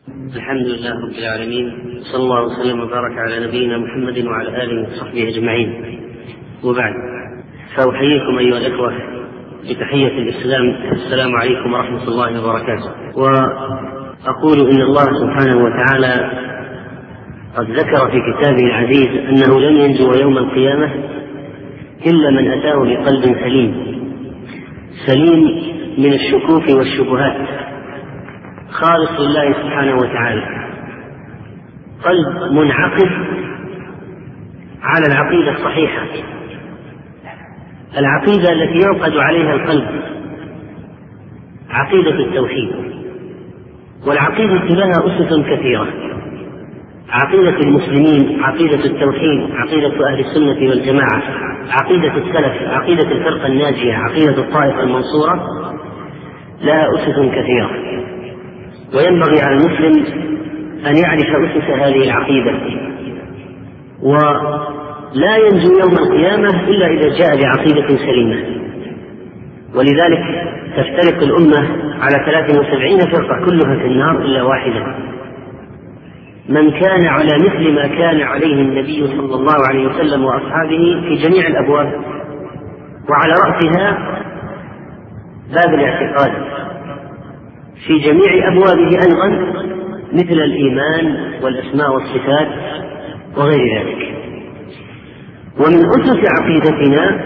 الحمد لله رب العالمين، صلى الله وسلم وبارك على نبينا محمد وعلى آله وصحبه أجمعين، وبعد، فأحييكم أيها الأخوة بتحية الإسلام، السلام عليكم ورحمة الله وبركاته. وأقول إن الله سبحانه وتعالى قد ذكر في كتابه العزيز أنه لن ينجو يوم القيامة إلا من أتاه بقلب سليم من الشكوك والشبهات، خالص لله سبحانه وتعالى، قلب منعقد على العقيدة الصحيحة، العقيدة التي يعقد عليها القلب، عقيدة التوحيد. والعقيدة لها أسس كثيرة: عقيدة المسلمين، عقيدة التوحيد، عقيدة أهل السنة والجماعة، عقيدة السلف، عقيدة الفرقة الناجية، عقيدة الطائفة المنصورة، لها أسس كثيرة. وينبغي على المسلم أن يعرف أسس هذه العقيدة، ولا ينجو يوم القيامة إلا إذا جاء بعقيدة سليمة. ولذلك تفترق الأمة على 73 فرقة كلها في النار إلا واحدة: من كان على مثل ما كان عليه النبي صلى الله عليه وسلم وأصحابه في جميع الأبواب، وعلى رأسها باب الاعتقاد في جميع أبوابه أيضا، مثل الإيمان والأسماء والصفات وغير ذلك. ومن أسس عقيدتنا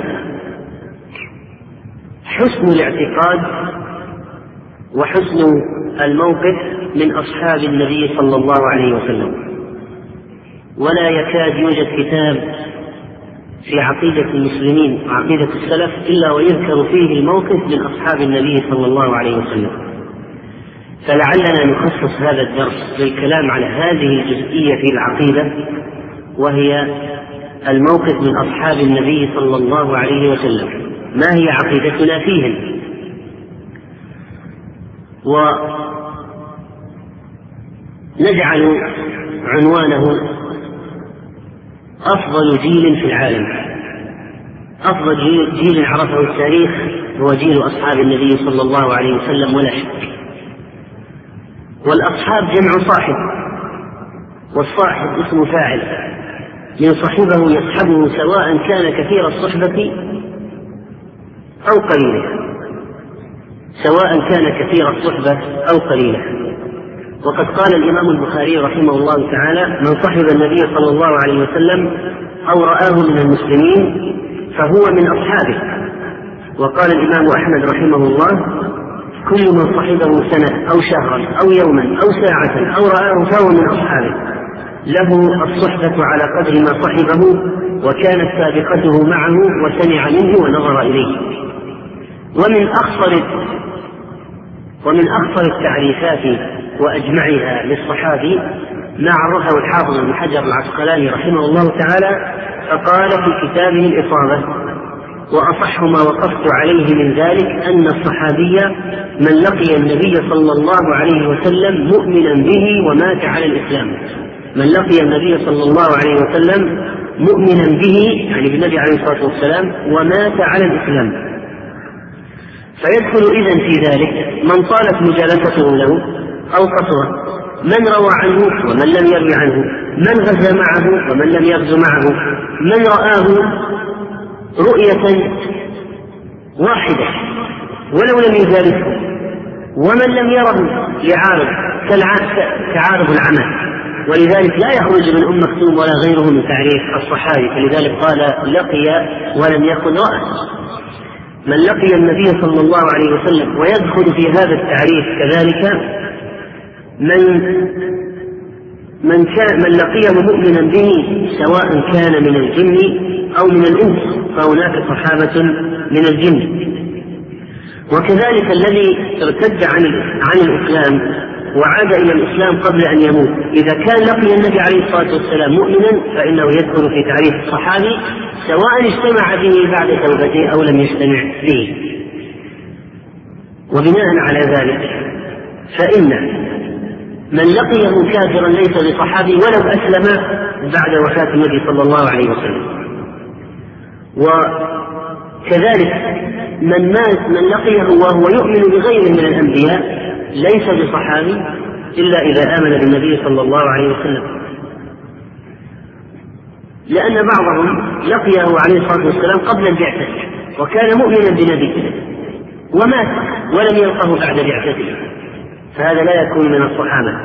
حسن الاعتقاد وحسن الموقف من أصحاب النبي صلى الله عليه وسلم. ولا يكاد يوجد كتاب في عقيدة المسلمين وعقيدة السلف إلا ويذكر فيه الموقف من أصحاب النبي صلى الله عليه وسلم. فلعلنا نخصص هذا الدرس للكلام على هذه الجزئية في العقيدة، وهي الموقف من أصحاب النبي صلى الله عليه وسلم، ما هي عقيدتنا فيهم. ونجعل عنوانه أفضل جيل في العالم. أفضل جيل عرفه التاريخ هو جيل أصحاب النبي صلى الله عليه وسلم ولا شك. والأصحاب جمع صاحب، والصاحب اسم فاعل، من صحبه يصحبه سواء كان كثير الصحبة أو قليله، سواء كان كثير الصحبة أو قليله. وقد قال الإمام البخاري رحمه الله تعالى: من صحب النبي صلى الله عليه وسلم أو رآه من المسلمين فهو من أصحابه. وقال الإمام أحمد رحمه الله: كل من صحبه سنة أو شهرا أو يوما أو ساعة أو رآه فهو من أصحابه، له الصحبة على قدر ما صحبه، وكانت سابقته معه وسمع منه ونظر إليه. ومن أخطر التعريفات وأجمعها للصحابي ما عرفه الحافظ ابن حجر العسقلاني رحمه الله تعالى، فقال في كتابه الإصابة: وأصح ما وقفت عليه من ذلك أن الصحابي من لقي النبي صلى الله عليه وسلم مؤمنا به ومات على الإسلام. من لقي النبي صلى الله عليه وسلم مؤمنا به، يعني بالنبي عليه الصلاة والسلام، ومات على الإسلام. فيدخل إذن في ذلك من طالت مجالسته له أو قصرت، من روى عنه ومن لم يروي عنه، من غزا معه ومن لم يغزو معه، من رآه رؤية واحدة ولو لم يجالسه، ومن لم يره يعارض كعارض العمى. ولذلك لا يخرج من أم مكتوم ولا غيره من تعريف الصحابي، فلذلك قال لقي ولم يكن رأى. من لقي النبي صلى الله عليه وسلم، ويدخل في هذا التعريف كذلك من لقيه مؤمنا به سواء كان من الجن أو من الإنس، فهناك صحابة من الجن. وكذلك الذي ارتد عن الإسلام وعاد إلى الإسلام قبل أن يموت، إذا كان لقي النبي عليه الصلاة والسلام مؤمنا فإنه يدخل في تعريف الصحابي، سواء اجتمع به بعد توبته أو لم يجتمع به. وبناء على ذلك فإن من لقيه كافرا ليس بصحابي ولو أسلم بعد وفاة النبي صلى الله عليه وسلم. وكذلك من لقيه وهو يؤمن بغيره من الأنبياء ليس بصحابي إلا إذا آمن بالنبي صلى الله عليه وسلم، لأن بعضهم لقيه عليه الصلاة والسلام قبل البعثة وكان مؤمنا بنبيه ومات ولم يلقه بعد بعثته، فهذا لا يكون من الصحابة.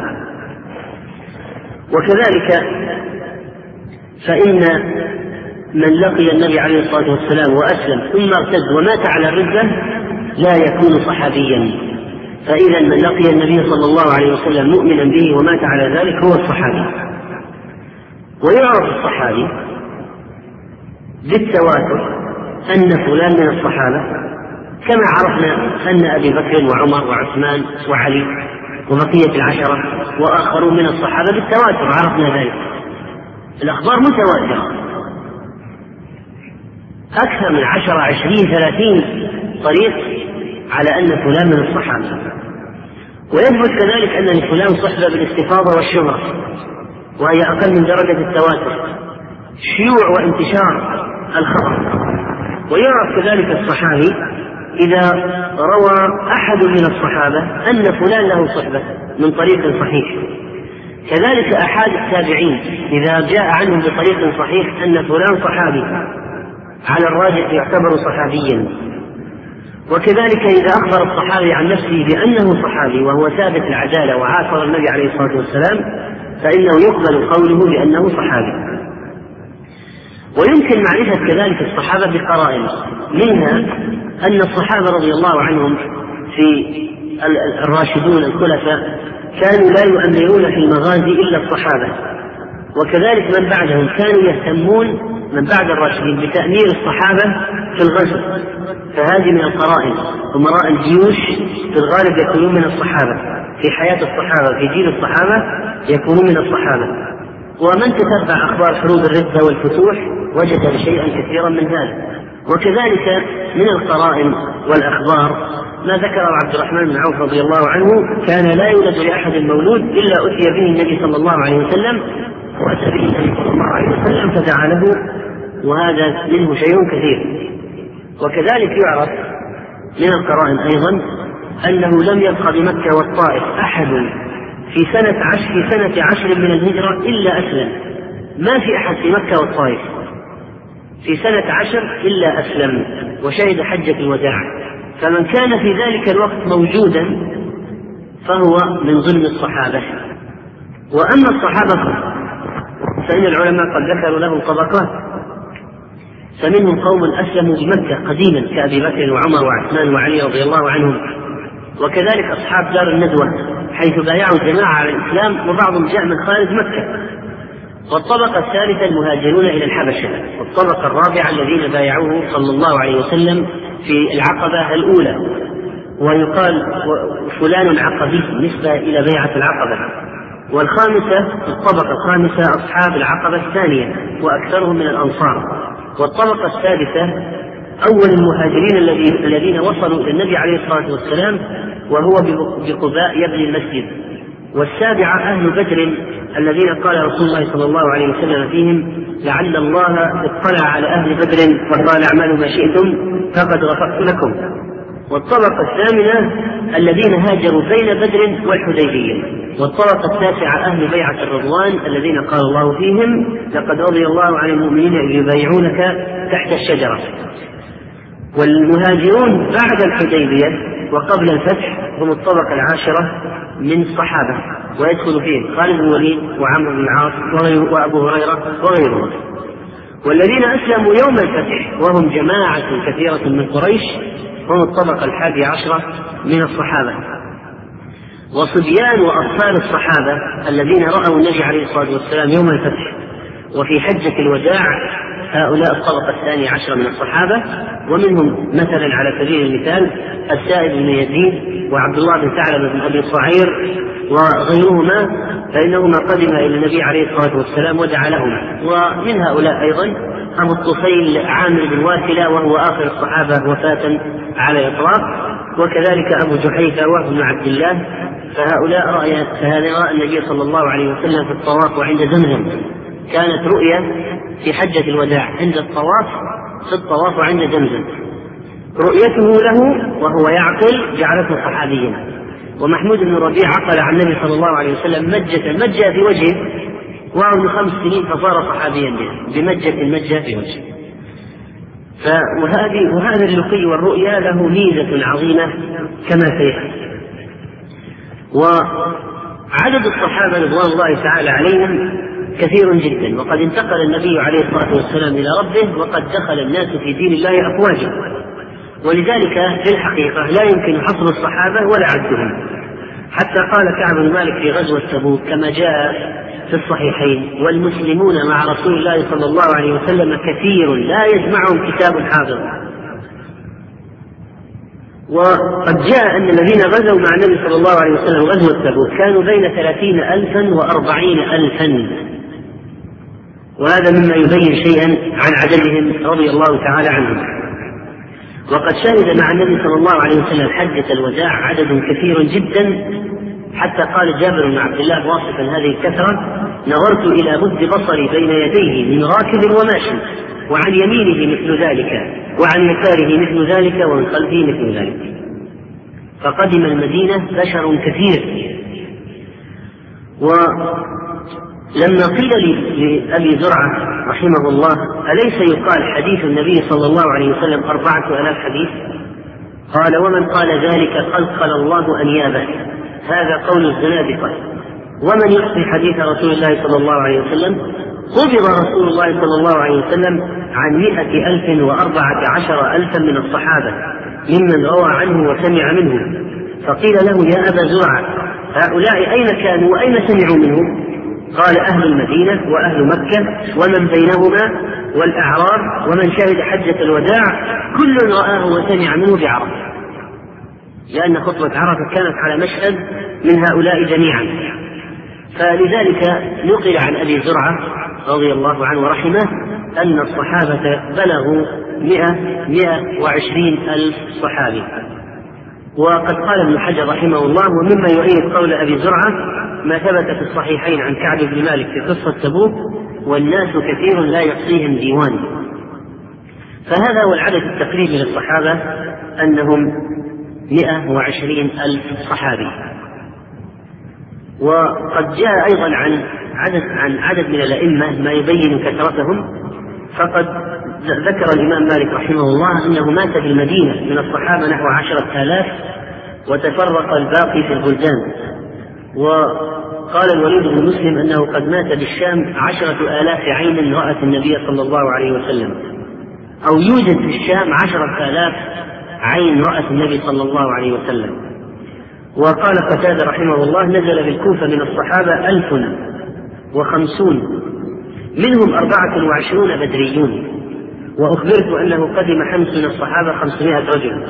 وكذلك فإن من لقي النبي عليه الصلاة والسلام وأسلم ثم ارتد ومات على الردة لا يكون صحابيا، فإذا من لقي النبي صلى الله عليه وسلم مؤمنا به ومات على ذلك هو الصحابي. ويعرف الصحابي بالتواتر أن فلان من الصحابة، كما عرفنا أن أبي بكر وعمر وعثمان وعلي وبقية العشرة وآخرون من الصحابة بالتواتر عرفنا ذلك. الأخبار متواترة أكثر من 10 20 30 طريق على أن فلان من الصحابة. ويثبت كذلك أن لفلان صحبة بالاستفاضة والشهرة وهي أقل من درجة التواتر، شيوع وانتشار الخبر. ويعرف كذلك الصحابي إذا روى أحد من الصحابة أن فلان له صحبة من طريق صحيح، كذلك أحد التابعين إذا جاء عنهم بطريق صحيح أن فلان صحابي على الراجح يعتبر صحابيا. وكذلك إذا أخبر الصحابي عن نفسه بأنه صحابي وهو ثابت العدالة وعاصر النبي عليه الصلاة والسلام فإنه يقبل قوله بأنه صحابي. ويمكن معرفة كذلك الصحابة بقرائن، منها أن الصحابة رضي الله عنهم في الراشدون الخلفاء كانوا لا يؤمرون في المغازي إلا الصحابة، وكذلك من بعدهم كانوا يهتمون من بعد الراشدين بتأمير الصحابة في الغزو، فهذه من القرائن. أمراء الجيوش في الغالب يكونون من الصحابة، في حياة الصحابة في جيل الصحابة يكونون من الصحابة. ومن تتبع أخبار حروب الردة والفتوح وجد شيئا كثيرا من هذا. وكذلك من القرائن والأخبار ما ذكر عبد الرحمن بن عوف رضي الله عنه: كان لا يولد لأحد مولود إلا أتي به النبي صلى الله عليه وسلم، وأتى به النبي صلى الله عليه وسلم فدعا له، وهذا منه شيء كثير. وكذلك يعرف من القرائن أيضا أنه لم يبق بمكة والطائف أحد في سنة 10 من الهجرة إلا أسلم، ما في أحد في مكة والطائف في سنة 10 إلا أسلم وشهد حجة الوداع. فمن كان في ذلك الوقت موجودا فهو من ضمن الصحابة. وأما الصحابة فإن العلماء قد ذكروا لهم طبقات، فمنهم قوم أسلموا بمكة قديما كأبي بكر وعمر وعثمان وعلي رضي الله عنهم، وكذلك أصحاب دار الندوة حيث بايعوا الجماعة على الإسلام وبعضهم جاء من خارج مكة. والطبقة الثالثة المهاجرون إلى الحبشة. والطبقة الرابعة الذين بايعوه صلى الله عليه وسلم في العقبة الأولى، ويقال فلان عقبي نسبة إلى بيعة العقبة. والخامسة الطبقة الخامسة أصحاب العقبة الثانية وأكثرهم من الأنصار. والطبقة السادسة أول المهاجرين الذين وصلوا إلى النبي عليه الصلاة والسلام وهو بقباء يبني المسجد. والسابعة أهل بدر الذين قال رسول الله صلى الله عليه وسلم فيهم: لعل الله اطلع على أهل بدر وقال اعملوا ما شئتم فقد غفرت لكم. والطبقة الثامنة الذين هاجروا بين بدر والحديبية. والطبقة التاسعة أهل بيعة الرضوان الذين قال الله فيهم: لقد رضي الله عن المؤمنين إذ يبايعونك تحت الشجرة. والمهاجرون بعد الحديبية وقبل الفتح هم الطبقة العاشرة من الصحابة، ويدخل فيهم خالد بن الوليد وعمرو بن العاص وأبو هريرة وغيرهم. والذين أسلموا يوم الفتح وهم جماعة كثيرة من قريش هم الطبقة 11 من الصحابة. وصبيان وأطفال الصحابة الذين رأوا النبي عليه الصلاة والسلام يوم الفتح وفي حجة الوداع هؤلاء الطبقة 12 من الصحابة. ومنهم مثلا على سبيل المثال السائب بن يزيد وعبد الله بن ثعلبة بن أبي صعير وغيرهما، فإنهما قدما إلى النبي عليه الصلاة والسلام ودعا لهما. ومن هؤلاء أيضا أبو الطفيل عامر بن واثلة وهو آخر الصحابة وفاة على الإطلاق، وكذلك أبو جحيفة وهو بن عبد الله. فهؤلاء رأى النبي صلى الله عليه وسلم في الطواف وعند زمزم، كانت رؤية في حجة الوداع عند الطواف في الطواف وعند زمزم، رؤيته له وهو يعقل جعلته صحابيا. ومحمود بن ربيع عقل عن النبي صلى الله عليه وسلم مجة في وجهه وهو ابن 5 سنين فصار صحابيا بمجة في وجهه. وهذا اللقي والرؤيا له ميزة عظيمة كما سيأتي. وعدد الصحابة رضوان الله تعالى عليهم كثير جدا، وقد انتقل النبي عليه الصلاة والسلام إلى ربه وقد دخل الناس في دين الله أفواجا، ولذلك في الحقيقة لا يمكن حصر الصحابة ولا عدهم. حتى قال كعب بن مالك في غزوة تبوك كما جاء في الصحيحين: والمسلمون مع رسول الله صلى الله عليه وسلم كثير لا يجمعهم كتاب حاضر. وقد جاء أن الذين غزوا مع النبي صلى الله عليه وسلم غزوة تبوك كانوا بين 30,000 و40,000، وهذا مما يبين شيئا عن عددهم رضي الله تعالى عنهم. وقد شهد مع النبي صلى الله عليه وسلم حجة الوداع عدد كثير جدا، حتى قال جابر بن عبد الله واصفا هذه الكثرة: نظرت إلى مد بصري بين يديه من راكب وماشي، وعن يمينه مثل ذلك، وعن يساره مثل ذلك، ومن خلفه مثل ذلك. فقدم المدينة بشر كثير. ولما قيل لأبي زرعة رحمه الله: أليس يقال حديث النبي صلى الله عليه وسلم 4,000 حديث؟ قال: ومن قال ذلك قلقل الله أنيابه، هذا قول الزنادقة. ومن يحصي حديث رسول الله صلى الله عليه وسلم؟ قبض رسول الله صلى الله عليه وسلم عن 114,000 من الصحابة ممن روى عنه وسمع منه. فقيل له: يا أبا زرعة، هؤلاء أين كانوا وأين سمعوا منه؟ قال: أهل المدينة وأهل مكة ومن بينهما والأعراب ومن شهد حجة الوداع، كل رآه وسمع منه بعرفة، لأن خطبة عرفة كانت على مشهد من هؤلاء جميعا. فلذلك نقل عن أبي زرعة رضي الله عنه ورحمه أن الصحابة بلغوا 120,000 صحابي. وقد قال ابن حجر رحمه الله: ومما يؤيد قول أبي زرعة ما ثبت في الصحيحين عن كعب بن مالك في قصة تبوك: والناس كثير لا يحصيهم ديوان. فهذا هو العدد التقريبي للصحابة، أنهم 120,000 صحابي. وقد جاء أيضا عن عدد من الأئمة ما يبين كثرتهم. فقد ذكر الإمام مالك رحمه الله أنه مات في المدينة من الصحابة نحو 10,000، وتفرق الباقي في البلدان. وقال الوليد بن مسلم أنه قد مات بالشام 10,000 عين رأت النبي صلى الله عليه وسلم، أو يوجد في الشام 10,000 عين رأت النبي صلى الله عليه وسلم. وقال قتادة رحمه الله: نزل بالكوفة من الصحابة 1050، منهم 24 بدريون، وأخبرت أنه قدم حمص من الصحابة 500 رجل.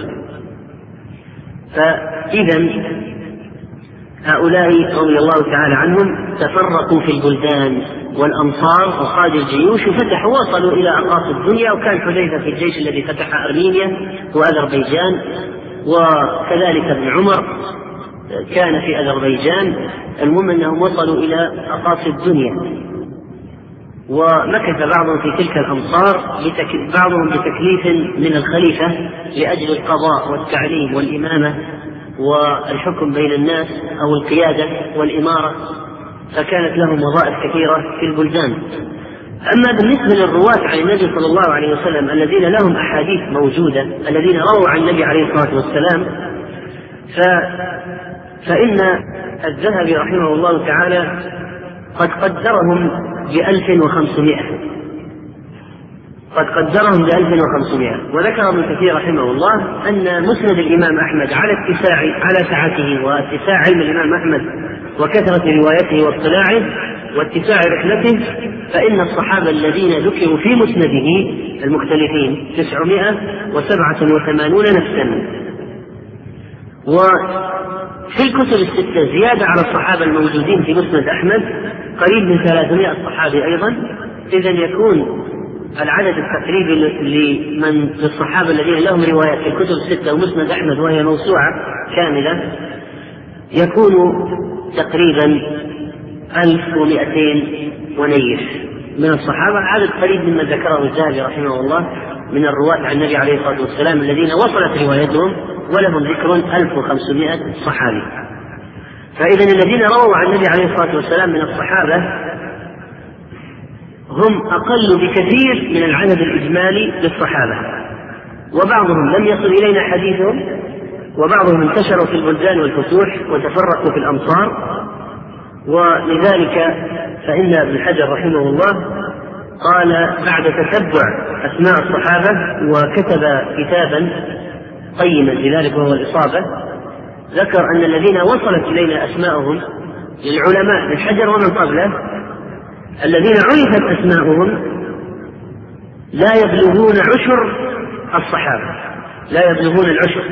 فإذا هؤلاء رضي الله تعالى عنهم تفرقوا في البلدان والأمصار وقاد الجيوش وفتحوا، وصلوا إلى أقاصي الدنيا. وكان حذيفة في الجيش الذي فتح أرمينيا وأذربيجان، وكذلك ابن عمر كان في أذربيجان. المهم أنهم وصلوا إلى أقاصي الدنيا، ومكث بعضهم في تلك الأمصار، بعضهم بتكليف من الخليفة لأجل القضاء والتعليم والإمامة والحكم بين الناس أو القيادة والإمارة، فكانت لهم وظائف كثيرة في البلدان. أما بالنسبة للرواة عن النبي صلى الله عليه وسلم الذين لهم أحاديث موجودة، الذين رووا عن النبي عليه الصلاة والسلام، فإن الذهبي رحمه الله تعالى قد قدرهم ب1500، وذكر ابن كثير رحمه الله أن مسند الإمام أحمد على سعته واتساع علم الإمام أحمد وكثرة روايته واطلاعه واتساع رحلته، فإن الصحابة الذين ذكروا في مسنده المختلفين 987 نفسا. وفي الكتب الستة زيادة على الصحابة الموجودين في مسند أحمد قريب من 300 صحابي أيضا. إذن يكون العدد التقريبي للصحابة الذين لهم روايات في الكتب الستة ومسند أحمد وهي موسوعة كاملة يكون تقريبا 1200 ونيف من الصحابة، عدد قريب مما ذكره الذهبي رحمه الله من الرواة عن النبي عليه الصلاة والسلام الذين وصلت روايتهم ولهم ذكر 1500 صحابي. فإذا الذين رووا عن النبي عليه الصلاة والسلام من الصحابة هم أقل بكثير من العدد الإجمالي للصحابة، وبعضهم لم يصل إلينا حديثهم، وبعضهم انتشروا في البلدان والفتوح وتفرقوا في الأمصار. ولذلك فإن ابن حجر رحمه الله قال بعد تتبع أسماء الصحابة وكتب كتابا قيما لذلك وهو الإصابة، ذكر أن الذين وصلت إلينا أسماءهم للعلماء ابن حجر ومن قبله الذين عرفت أسماءهم لا يبلغون عشر الصحابة، لا يبلغون العشر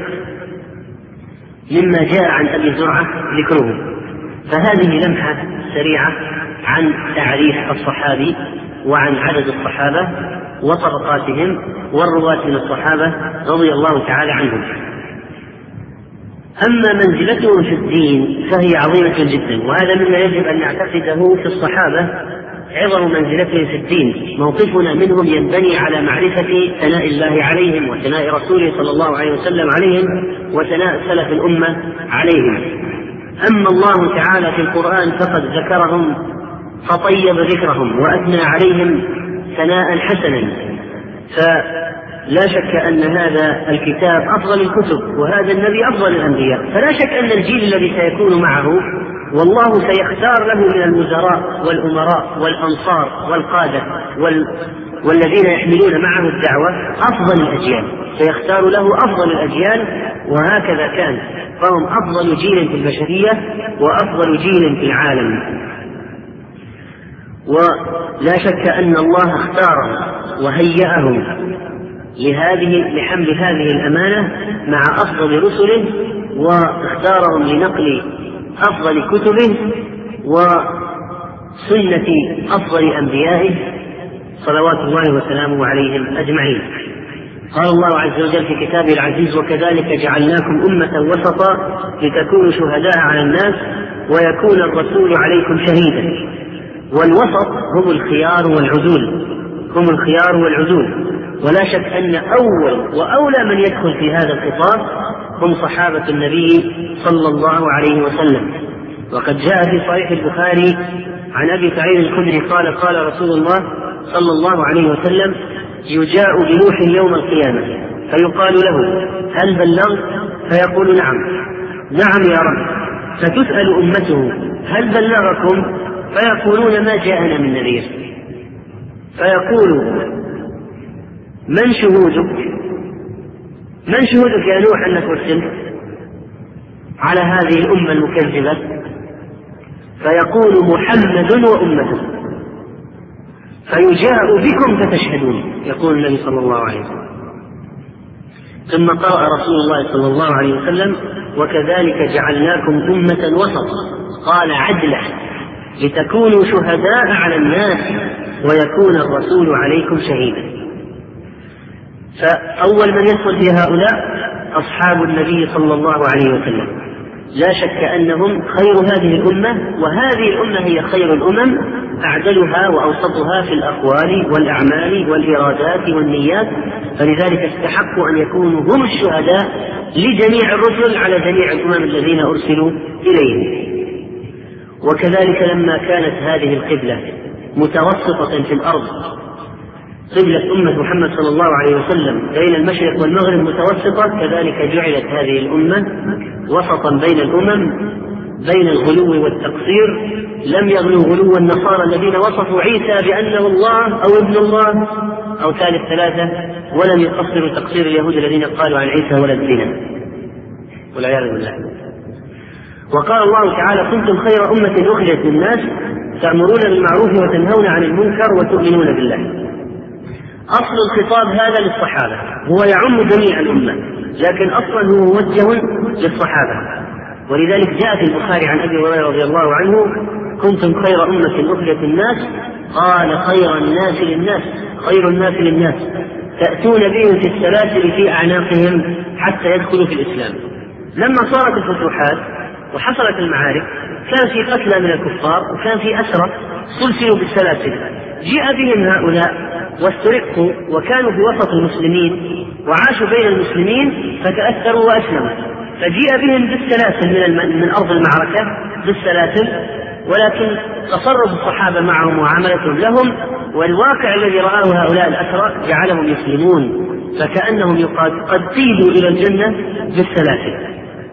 مما جاء عن أبي زرعة ذكرهم. فهذه لمحة سريعة عن تعريف الصحابي وعن عدد الصحابة وطبقاتهم والرواة من الصحابة رضي الله تعالى عنهم. أما منزلتهم في الدين فهي عظيمة جدا، وهذا مما يجب أن نعتقده في الصحابة عظم منزلتهم في الدين. موقفنا منهم ينبني على معرفة ثناء الله عليهم وثناء رسوله صلى الله عليه وسلم عليهم وثناء سلف الأمة عليهم. أما الله تعالى في القرآن فقد ذكرهم فطيب ذكرهم وأثنى عليهم ثناء حسنا، فلا شك أن هذا الكتاب أفضل الكتب وهذا النبي أفضل الأنبياء. فلا شك أن الجيل الذي سيكون معه والله سيختار له من الوزراء والأمراء والأنصار والقادة والذين يحملون معه الدعوة أفضل الأجيال، سيختار له أفضل الأجيال، وهكذا كان، فهم أفضل جيل في البشرية وأفضل جيل في العالم. ولا شك أن الله اختارهم وهيأهم لحمل هذه الأمانة مع أفضل رسله، واختارهم لنقل أفضل كتبه وسنة أفضل أنبيائه صلوات الله وسلامه عليهم أجمعين. قال الله عز وجل في كتابه العزيز: وكذلك جعلناكم أمة وسطا لتكونوا شهداء على الناس ويكون الرسول عليكم شهيدا. والوسط هم الخيار والعدول، هم الخيار والعدول. ولا شك أن أول وأولى من يدخل في هذا الخطاب هم صحابة النبي صلى الله عليه وسلم. وقد جاء في صحيح البخاري عن أبي سعيد الخدري قال: قال رسول الله صلى الله عليه وسلم: يجاء بنوح يوم القيامة فيقال له: هل بلغت؟ فيقول: نعم. نعم يا رب. فتسأل أمته: هل بلغكم؟ فيقولون: ما جاءنا من نذير. فيقول: من شهودك؟ من شهودك يا نوح أنك أرسلت على هذه الأمة المكذبة؟ فيقول: محمد وأمته. فيجاء بكم فتشهدون، يقول النبي صلى الله عليه وسلم. ثم قرأ رسول الله صلى الله عليه وسلم: وكذلك جعلناكم أمة وسطا، قال: عدلا لتكونوا شهداء على الناس ويكون الرسول عليكم شهيدا. فأول من يدخل في هؤلاء أصحاب النبي صلى الله عليه وسلم، لا شك أنهم خير هذه الأمة، وهذه الأمة هي خير الأمم، أعدلها وأوسطها في الأقوال والأعمال والإرادات والنيات، فلذلك استحقوا أن يكونوا هم الشهداء لجميع الرسل على جميع الأمم الذين أرسلوا إليهم. وكذلك لما كانت هذه القبلة متوسطة في الأرض، قبلة أمة محمد صلى الله عليه وسلم بين المشرق والمغرب متوسطة، كذلك جعلت هذه الأمة وسطا بين الأمم، بين الغلو والتقصير. لم يغلو غلو النصارى الذين وصفوا عيسى بأنه الله أو ابن الله أو ثالث ثلاثة، ولم يقصروا تقصير اليهود الذين قالوا عن عيسى ولد زنا والعياذ بالله. وقال الله تعالى: كنتم خير أمة أخرجت للناس تأمرون بالمعروف وتنهون عن المنكر وتؤمنون بالله. أصل الخطاب هذا للصحابة، هو يعم جميع الأمة، لكن أصلا هو موجه للصحابة. ولذلك جاء في البخاري عن أبي هريرة رضي الله عنه: كنتم خير أمة أخرجت للناس، قال: خير الناس للناس، خير الناس للناس، تأتون بهم في السلاسل في أعناقهم حتى يدخلوا في الإسلام. لما صارت الفتوحات وحصلت المعارك كان في قتلى من الكفار وكان في أسرى سلسلوا بالسلاسل، جاء بهم هؤلاء واسترقوا وكانوا في وسط المسلمين وعاشوا بين المسلمين فتأثروا وأسلموا، فجيء بهم بالسلاسل من أرض المعركة بالسلاسل، ولكن تصرف الصحابة معهم وعملتهم لهم والواقع الذي رآه هؤلاء الأسرى جعلهم يسلمون، فكأنهم قد قيدوا إلى الجنة بالسلاسل.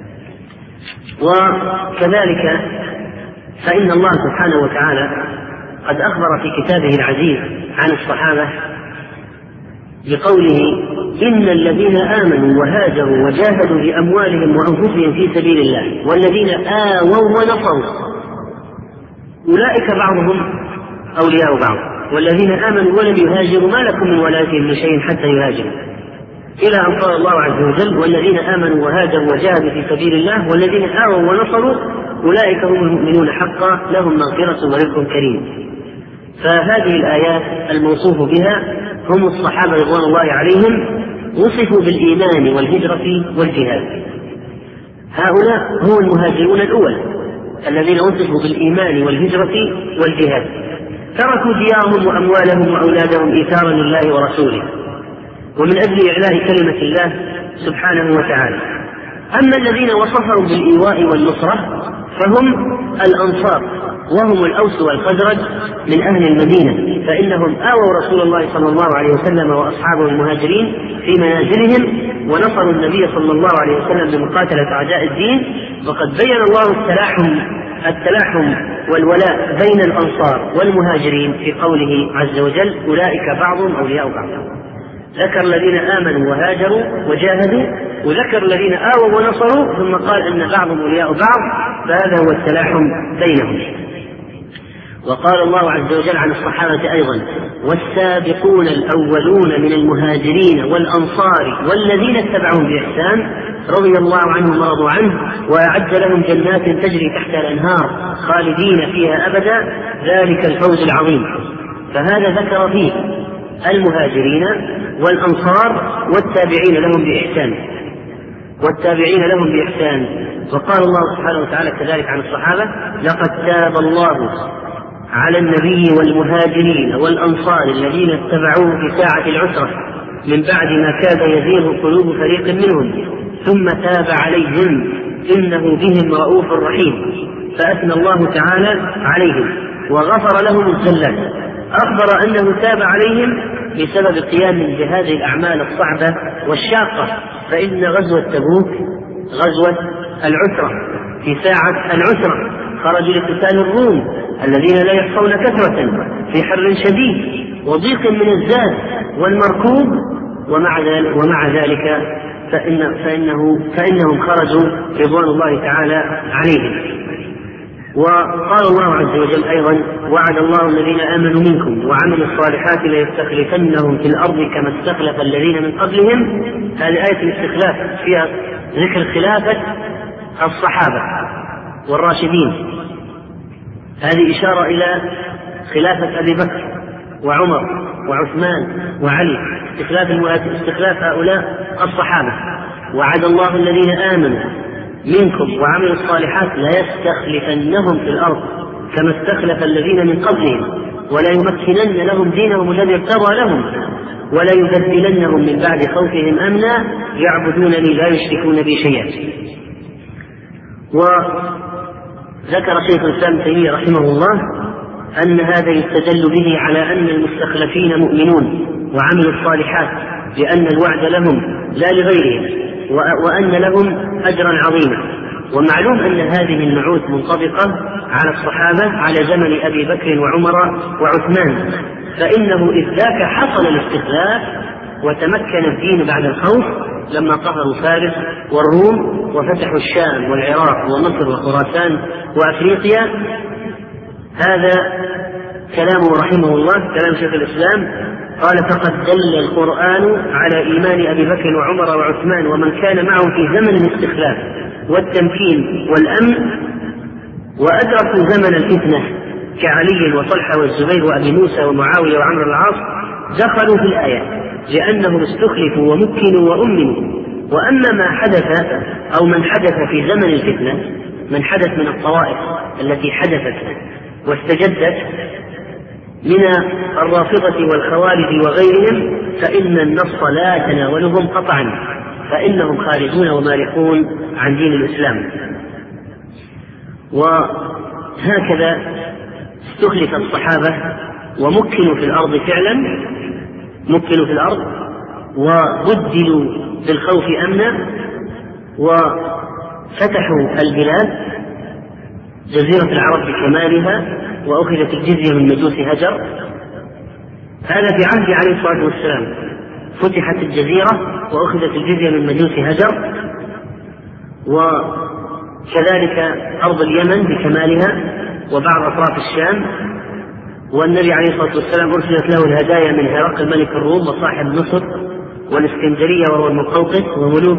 وكذلك فإن الله سبحانه وتعالى قد أخبر في كتابه العزيز عن الصحابة بقوله: إن الذين آمنوا وهاجروا وجاهدوا بأموالهم وأنفسهم في سبيل الله والذين آووا ونصروا أولئك بعضهم أولياء بعض والذين آمنوا ولم يهاجروا ما لكم من ولايتهم من شيء حتى يهاجروا، إلى أن قال الله عز وجل: والذين آمنوا وهاجروا وجاهدوا في سبيل الله والذين آووا ونصروا أولئك هم المؤمنون حقا لهم مغفرة ورزق كريم. فهذه الآيات الموصوف بها هم الصحابة رضوان الله عليهم، وصفوا بالإيمان والهجرة والجهاد. هؤلاء هم المهاجرون الأول الذين وصفوا بالإيمان والهجرة والجهاد، تركوا ديارهم وأموالهم وأولادهم إيثارا لله ورسوله ومن أجل إعلاء كلمة الله سبحانه وتعالى. أما الذين وصفوا بالإيواء والنصرة فهم الأنصار، وهم الأوس والخزرج من أهل المدينة، فإنهم آووا رسول الله صلى الله عليه وسلم وأصحابه المهاجرين في منازلهم ونصروا النبي صلى الله عليه وسلم بمقاتلة أعداء الدين. وقد بين الله التلاحم والولاء بين الأنصار والمهاجرين في قوله عز وجل: أولئك بعضهم أولياء بعض. ذكر الذين آمنوا وهاجروا وجاهدوا، وذكر الذين آووا ونصروا، ثم قال أن بعضهم أولياء بعض، فهذا هو التلاحم بينهم. وقال الله عز وجل عن الصحابة أيضا: والسابقون الأولون من المهاجرين والأنصار والذين اتبعوهم بإحسان رضي الله عنهم ورضوا عنه وأعد لهم جنات تجري تحتها الأنهار خالدين فيها أبدا ذلك الفوز العظيم. فهذا ذكر فيه المهاجرين والأنصار والتابعين لهم بإحسان. وقال الله سبحانه وتعالى كذلك عن الصحابة: لقد تاب الله على النبي والمهاجرين والأنصار الذين اتبعوه في ساعة العسرة من بعد ما كاد يزيغ قلوب فريق منهم ثم تاب عليهم إنه بهم رؤوف رحيم. فأثنى الله تعالى عليهم وغفر لهم الزلات، أخبر أنه تاب عليهم بسبب قيام بهذه الأعمال الصعبة والشاقة. فإن غزوة تبوك غزوة العسرة في ساعة العسرة خرجوا لقتال الروم الذين لا يحصون كثرة في حر شديد وضيق من الزاد والمركوب، ومع ذلك فإنهم خرجوا رضوان الله تعالى عليهم. وقال الله عز وجل أيضا: وعد الله الذين آمنوا منكم وعملوا الصالحات ليستخلفنهم في الأرض كما استخلف الذين من قبلهم. هذه آية الاستخلاف فيها ذكر خلافة الصحابة والراشدين، هذه إشارة إلى خلافة أبي بكر وعمر وعثمان وعلي، استخلاف هؤلاء الصحابة. وعد الله الذين آمنوا منكم وعملوا الصالحات ليستخلفنهم في الأرض كما استخلف الذين من قبلهم ولا يمكنن لهم دينهم الذي ارتضى لهم ولا يبدلنهم من بعد خوفهم أمنا يعبدونني لا يشركون بي شيئا. وذكر شيخ الإسلام تيمية رحمه الله أن هذا يستدل به على أن المستخلفين مؤمنون وعملوا الصالحات لأن الوعد لهم لا لغيرهم وأن لهم أجرا عظيما. ومعلوم أن هذه النعوت منطبقة على الصحابة على زمن أبي بكر وعمر وعثمان، فإنه إذ ذاك حصل الاستخلاف وتمكن الدين بعد الخوف لما قهروا فارس والروم وفتحوا الشام والعراق ومصر وخراسان وأفريقيا. هذا كلامه رحمه الله كلام شيخ الإسلام. قال: فقد دل القرآن على إيمان أبي بكر وعمر وعثمان ومن كان معهم في زمن الاستخلاف والتمكين والأمن وأدركوا زمن الفتنة كعلي وطلحة والزبير وأبي موسى ومعاوية وعمرو العاص دخلوا في الآية لأنهم استخلفوا ومكنوا وأمنوا. وأما ما حدث أو من حدث في زمن الفتنة من حدث من الطوائف التي حدثت واستجدت من الرافضة والخوارج وغيرهم فإن النص لا يتناولهم قطعا، فإنهم خارجون ومارقون عن دين الإسلام. وهكذا استخلف الصحابة ومكنوا في الأرض فعلا، مكنوا في الأرض وبدلوا بالخوف أمنا، وفتحوا البلاد جزيرة العرب بكمالها، وأخذت الجزية من مجوس هجر. هذا في عهد عليه الصلاة والسلام، فتحت الجزيرة وأخذت الجزية من مجوس هجر، وكذلك أرض اليمن بكمالها وبعض أطراف الشام. والنبي عليه الصلاة والسلام أرسلت له الهدايا من هرقل ملك الروم وصاحب مصر والإسكندرية وهو المقوقس وملوك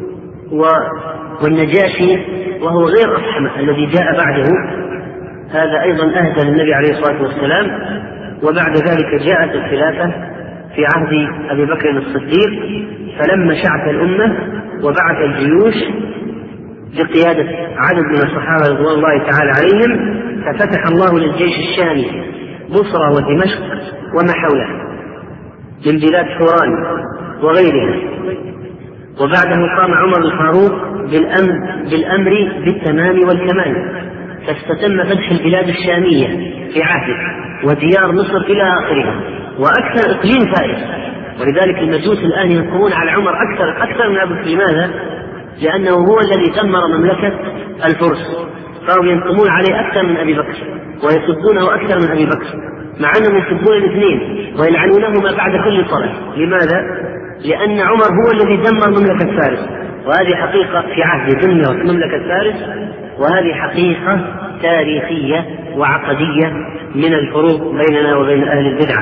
والنجاشي وهو غير أصحمة الذي جاء بعده، هذا أيضا أهدى للنبي عليه الصلاة والسلام. وبعد ذلك جاءت الخلافة في عهد أبي بكر الصديق، فلما شعث الأمة وبعث الجيوش بقيادة عدد من الصحابة رضوان الله تعالى عليهم، ففتح الله للجيش الشامي بصرى ودمشق وما حولها من بلاد حوران وغيرها. وبعده قام عمر الفاروق بالأمر بالتمام والكمال، فاستتم فتح البلاد الشامية في عهده وديار مصر إلى آخرها، وأكثر إقليم فارس. ولذلك المجوس الآن ينقمون على عمر أكثر من أبو بكر. لماذا؟ لأنه هو الذي دمر مملكة الفرس، فهم ينقمون عليه أكثر من أبي بكر ويسبونه أكثر من أبي بكر، مع أنهم يسبون الاثنين ويلعنونهما بعد كل صلاة. لماذا؟ لأن عمر هو الذي دمر مملكة فارس، وهذه حقيقة في عهد دمرت مملكة فارس، وهذه حقيقة تاريخية وعقدية من الفروق بيننا وبين أهل البدعة.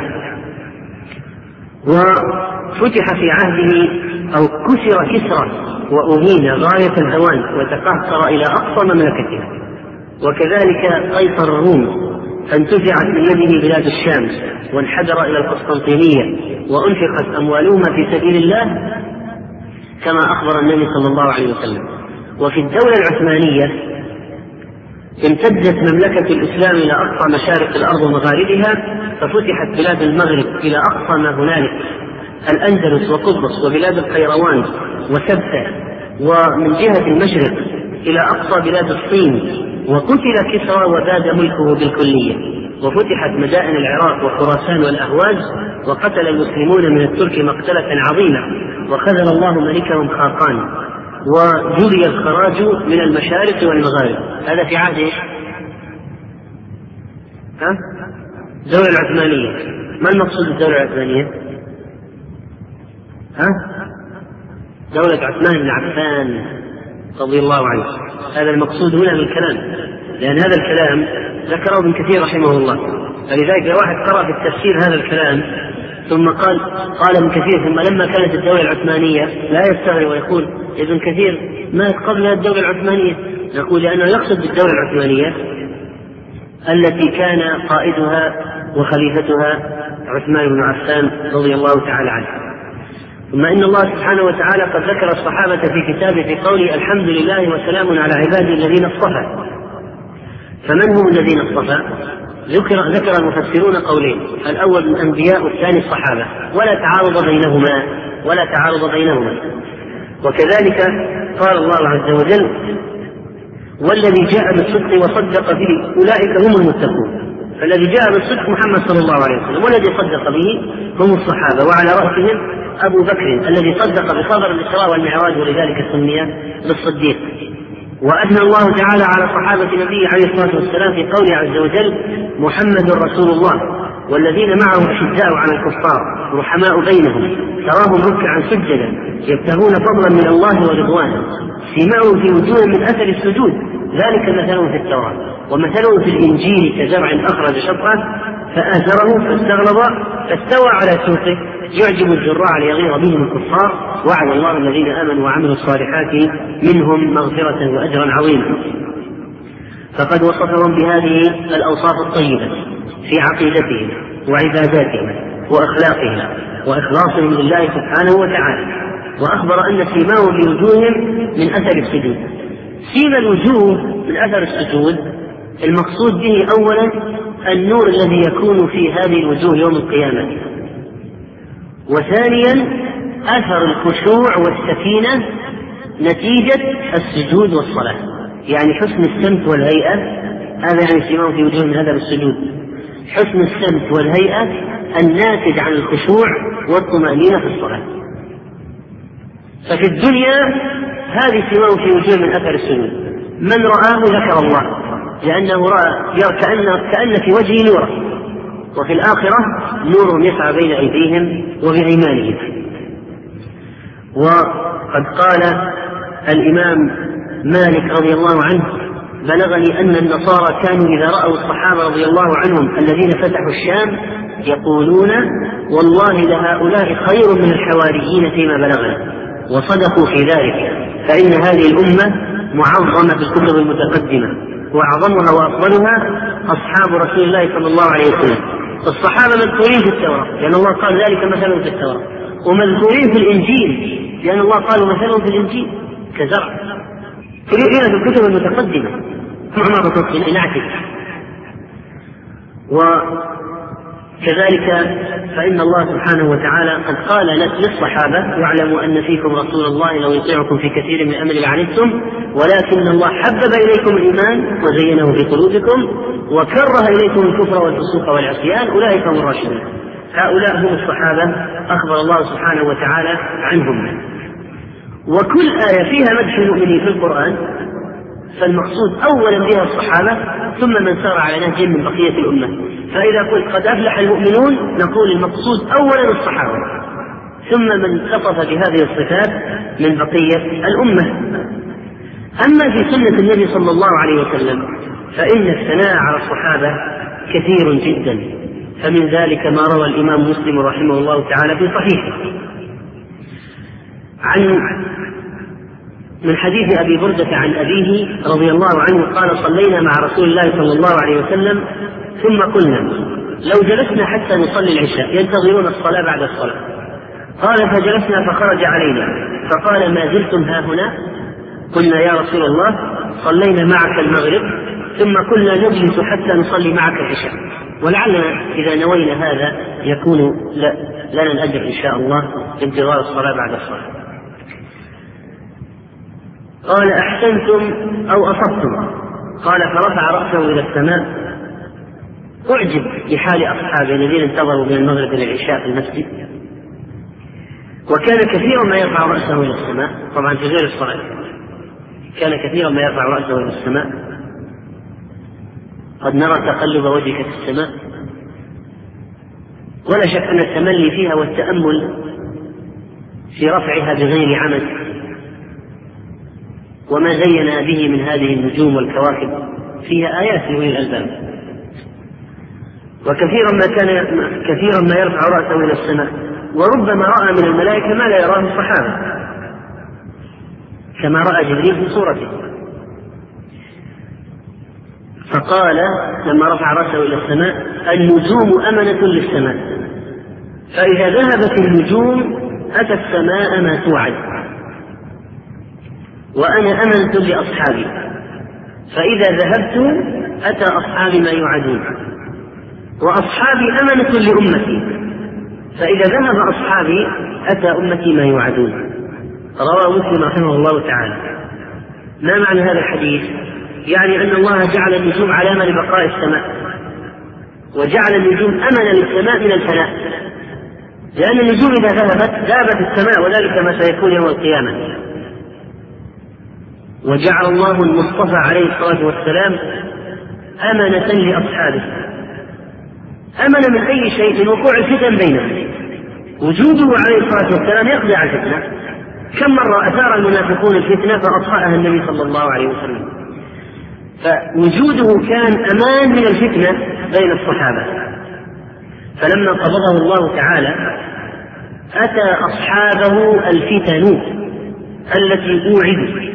وفتح في عهده أو كسر كسرى وأهين غاية الهوان وتقهقر إلى أقصى مملكته. وكذلك قيصر الروم فانتزعت من يده بلاد الشام وانحدر إلى القسطنطينية وأنفقت أموالهما في سبيل الله كما أخبر النبي صلى الله عليه وسلم. وفي الدولة العثمانية امتدت مملكة الإسلام إلى أقصى مشارق الأرض ومغاربها، ففتحت بلاد المغرب إلى أقصى ما هنالك، الأندلس وقبرص وبلاد القيروان وسبتة، ومن جهة المشرق إلى أقصى بلاد الصين. وقتل كسرى وزاد ملكه بالكلية، وفتحت مدائن العراق وخراسان والأهواز، وقتل المسلمون من الترك مقتلة عظيمة، وخذل الله ملكهم خاقان، وجري الخراج من المشارق والمغارب. هذا في عهد ايش؟ الدولة العثمانية. ما المقصود بالدولة العثمانية؟ دولة عثمان بن عفان رضي الله عنه، هذا المقصود هنا بالكلام، لأن هذا الكلام ذكره ابن كثير رحمه الله. فلذلك لو واحد قرأ في التفسير هذا الكلام ثم قال ابن كثير ثم لما كانت الدولة العثمانية، لا يستغرب ويقول ابن كثير مات قبل الدولة العثمانية. نقول لأنه يقصد بالدولة العثمانية التي كان قائدها وخليفتها عثمان بن عفان رضي الله تعالى عنه. ثم إن الله سبحانه وتعالى قد ذكر الصحابة في كتابه في قوله الحمد لله وسلام على عباده الذين اصطفى. فمن هم الذين اصطفى؟ ذكر المفسرون قولين، الأول الأنبياء والثاني الصحابة، ولا تعارض بينهما. وكذلك قال الله عز وجل والذي جاء بالصدق وصدق به أولئك هم المتقون. فالذي جاء بالصدق محمد صلى الله عليه وسلم، والذي صدق به هم الصحابة، وعلى رأسهم أبو بكر الذي صدق بخبر الإسراء والمعراج ولذلك سمي بالصديق. وأثنى الله تعالى على صحابة نبيه عليه الصلاة والسلام في قوله عز وجل محمد رسول الله والذين معه أشداء على الكفار رحماء بينهم تراهم ركعا سجدا يبتغون فضلا من الله ورضوانه سيماهم في وجوههم من أثر السجود ذلك مثلهم في التوراة ومثلهم في الإنجيل كزرع أخرج شطأه فآزره فاستغلظ فاستوى على سوقه يعجب الزراع ليغيظ بهم الكفار وعد الله الذين آمنوا وعملوا الصالحات منهم مغفرة وأجرا عظيما. فقد وصفهم بهذه الأوصاف الطيبة في عقيدتهم وعباداتهم وأخلاقهم وإخلاصهم لله سبحانه وتعالى، وأخبر أن سيماهم في وجوههم من أثر السجود. سيما الوجوه من أثر السجود المقصود به أولا النور الذي يكون في هذه الوجوه يوم القيامة، وثانيا أثر الخشوع والسكينة نتيجة السجود والصلاة، يعني حسن السمت والهيئة، هذا يعني سيماهم في وجوه من هذا السجود، حسن السمت والهيئة الناتج عن الخشوع والطمأنينة في الصلاة. ففي الدنيا هذه سيماهم في وجوه من أثر السجود، من رآه ذكر الله لأنه رأى كأن في وجهه نورا، وفي الآخرة نور يسعى بين أيديهم وبأيمانهم. وقد قال الإمام مالك رضي الله عنه: بلغني أن النصارى كانوا إذا رأوا الصحابة رضي الله عنهم الذين فتحوا الشام يقولون: والله لهؤلاء خير من الحواريين فيما بلغنا، وصدقوا في ذلك، فإن هذه الأمة معظمة في الكتب المتقدمة، وأعظمها وأفضلها أصحاب رسول الله صلى الله عليه وسلم. الصحابة مذكورين في التوراة لأن الله قال ذلك مثلهم في التوراة، ومذكورين في الإنجيل لأن الله قال مثلهم في الإنجيل كزرع، كلنا في الكتب المتقدمة معظمة نعتك. وكذلك فإن الله سبحانه وتعالى قد قال للصحابة: واعلموا أن فيكم رسول الله لو يطيعكم في كثير من الأمر لعنتم ولكن الله حبب إليكم الإيمان وزينه في قلوبكم وكره إليكم الكفر والفسوق والعصيان أولئك هم الراشدون. هؤلاء هم الصحابة أخبر الله سبحانه وتعالى عنهم. وكل آية فيها مدح المؤمنين في القرآن فالمقصود أولا بها الصحابة ثم من سار على نهجهم من بقية الأمة. فإذا قلت قد أفلح المؤمنون نقول المقصود أولا الصحابة ثم من اتصف بهذه الصفات من بقية الأمة. أما في سنة النبي صلى الله عليه وسلم فإن الثناء على الصحابة كثير جدا، فمن ذلك ما روى الإمام مسلم رحمه الله تعالى في صحيحه من حديث أبي بردة عن أبيه رضي الله عنه قال: صلينا مع رسول الله صلى الله عليه وسلم ثم قلنا: لو جلسنا حتى نصلي العشاء ينتظرون الصلاة بعد الصلاة. قال: فجلسنا فخرج علينا فقال: ما زلتم ها هنا؟ قلنا: يا رسول الله صلينا معك المغرب ثم كنا نجلس حتى نصلي معك العشاء، ولعلنا إذا نوينا هذا يكون لنا الأجر إن شاء الله بانتظار الصلاة بعد الصلاة. قال: أحسنتم أو أصبتم؟ قال: فرفع رأسه إلى السماء. أعجب بحال أصحابه الذين انتظروا من المغرب إلى العشاء في المسجد، وكان كثيرا ما يرفع رأسه إلى السماء، طبعا في غير الصلاة كان كثيرا ما يرفع رأسه إلى السماء. قد نرى تقلب وجهك في السماء، ولا شك أن التملي فيها والتأمل في رفعها بغير عمد وما زينا به من هذه النجوم والكواكب فيها آيات لأولي الألباب. وكثيرا ما يرفع رأسه إلى السماء، وربما رأى من الملائكة ما لا يراه الصحابة كما رأى جبريل في صورته. فقال لما رفع رأسه إلى السماء: النجوم أمنة للسماء، فإذا ذهبت النجوم أتى السماء ما توعد، وأنا أمنة لأصحابي، فإذا ذهبت أتى أصحابي ما يوعدون، وأصحابي أمنة لأمتي، فإذا ذهب أصحابي أتى أمتي ما يوعدون. رواه مسلم رحمه الله تعالى. ما معنى هذا الحديث؟ يعني أن الله جعل النجوم علامة لبقاء السماء، وجعل النجوم أمنا للسماء من الفناء، لأن النجوم إذا ذهبت السماء، وذلك ما سيكون يوم القيامة. وجعل الله المصطفى عليه الصلاة والسلام أمنة لأصحابه، أمن من أي شيء؟ من وقوع الفتن بينهم. وجوده عليه الصلاة والسلام يقضي على الفتنة. كم مرة أثار المنافقون الفتنة فأطفأها النبي صلى الله عليه وسلم، فوجوده كان أمان من الفتنة بين الصحابة. فلما قبضه الله تعالى أتى أصحابه الفتن التي أوعدوا،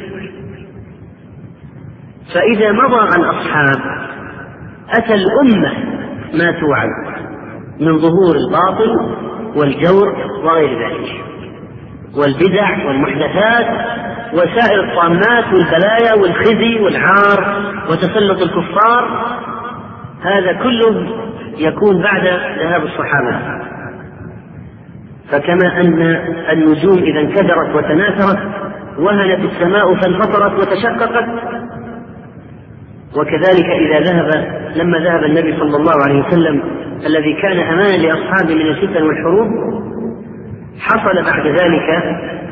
فإذا مضى الأصحاب أتى الأمة ما توعد من ظهور الباطل والجور وغير ذلك، والبدع والمحدثات وسائر الطامات والبلايا والخزي والعار وتسلط الكفار. هذا كله يكون بعد ذهاب الصحابة. فكما أن النجوم إذا انكدرت وتناثرت وهنت السماء فانفطرت وتشققت، وكذلك لما ذهب النبي صلى الله عليه وسلم الذي كان أمانا لأصحابه من الفتن والحروب، حصل بعد ذلك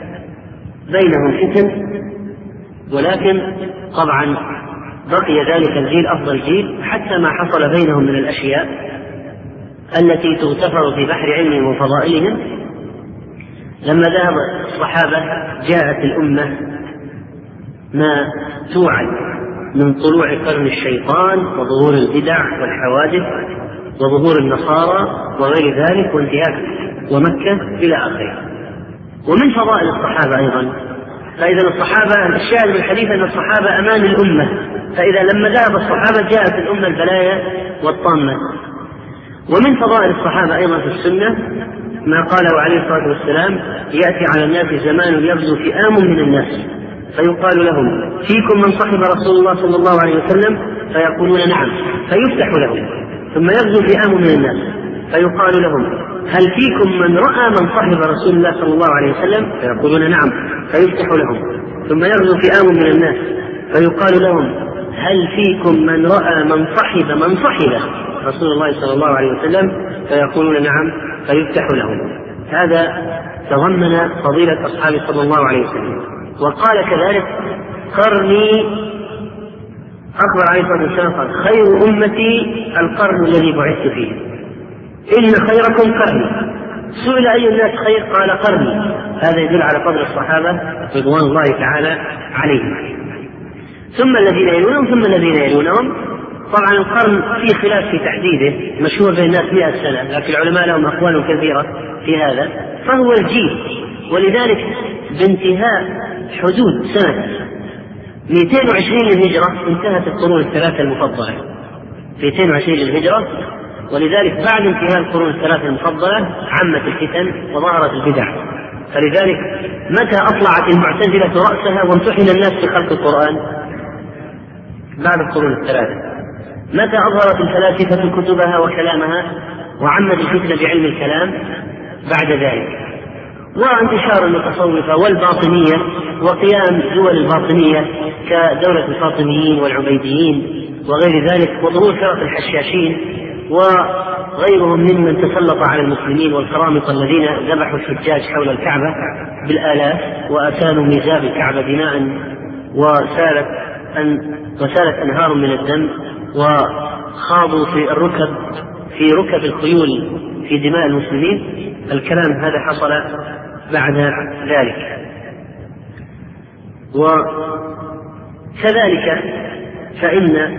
بينهم فتن، ولكن طبعا بقي ذلك الجيل أفضل جيل حتى ما حصل بينهم من الأشياء التي تغتفر في بحر علمهم وفضائلهم. لما ذهب الصحابة جاءت الأمة ما توعد من طلوع قرن الشيطان وظهور البدع والحوادث وظهور النصارى وغير ذلك وانتهاك ومكة إلى آخره. ومن فضائل الصحابة أيضا، فإذا الصحابة الشاهد من الحديث أن الصحابة أمان الأمة، فإذا لما ذهب الصحابة جاءت الأمة البلايا والطامة. ومن فضائل الصحابة أيضا في السنة ما قاله عليه الصلاة والسلام: يأتي على الناس زمان يغزو فئام من الناس فيقال لهم: فيكم من صحب رسول الله صلى الله عليه وسلم؟ فيقولون: نعم، فيفتح لهم. ثم يغزو فئام من الناس فيقال لهم: هل فيكم من رأى من صحب رسول الله صلى الله عليه وسلم؟ فيقولون: نعم، فيفتح لهم. ثم يغزو فئام من الناس فيقال لهم: هل فيكم من رأى من صحب رسول الله صلى الله عليه وسلم؟ فيقولون: نعم، فيفتح لهم. هذا تضمن فضيلة أصحاب صلى الله عليه وسلم. وقال كذلك: قرني، أخبر عليه الصلاة والسلام قال: خير أمتي القرن الذي بعثت فيه، إن خيركم قرني. سئل أي الناس خير؟ قال: قرني. هذا يدل على فضل الصحابة رضوان الله تعالى عليهم. ثم الذين يلونهم ثم الذين يلونهم. طبعا القرن فيه خلاف في تحديده، مشهور بين الناس 100 سنة، لكن العلماء لهم أقوال كثيرة في هذا. فهو الجيل، ولذلك بانتهاء حدود سنة 220 للهجرة انتهت القرون الثلاثة المفضلة. 220 للهجرة، ولذلك بعد انتهاء القرون الثلاثة المفضلة عمت الفتن وظهرت البدع. فلذلك متى أطلعت المعتزلة رأسها وامتحن الناس في خلق القرآن؟ بعد القرون الثلاثة. متى أظهرت الفلاسفة كتبها وكلامها وعمت الفتنة بعلم الكلام؟ بعد ذلك. وانتشار المتصوفة والباطنية وقيام دول الباطنية كدولة الفاطميين والعبيديين وغير ذلك، وظهور فرق الحشاشين وغيرهم ممن تسلط على المسلمين والقرامطة الذين ذبحوا الحجاج حول الكعبة بالآلاف وأكانوا ميزاب الكعبة بناء وسالت أنهار من الدم، وخاضوا في ركب الخيول في دماء المسلمين. الكلام هذا حصل بعد ذلك. وكذلك فإن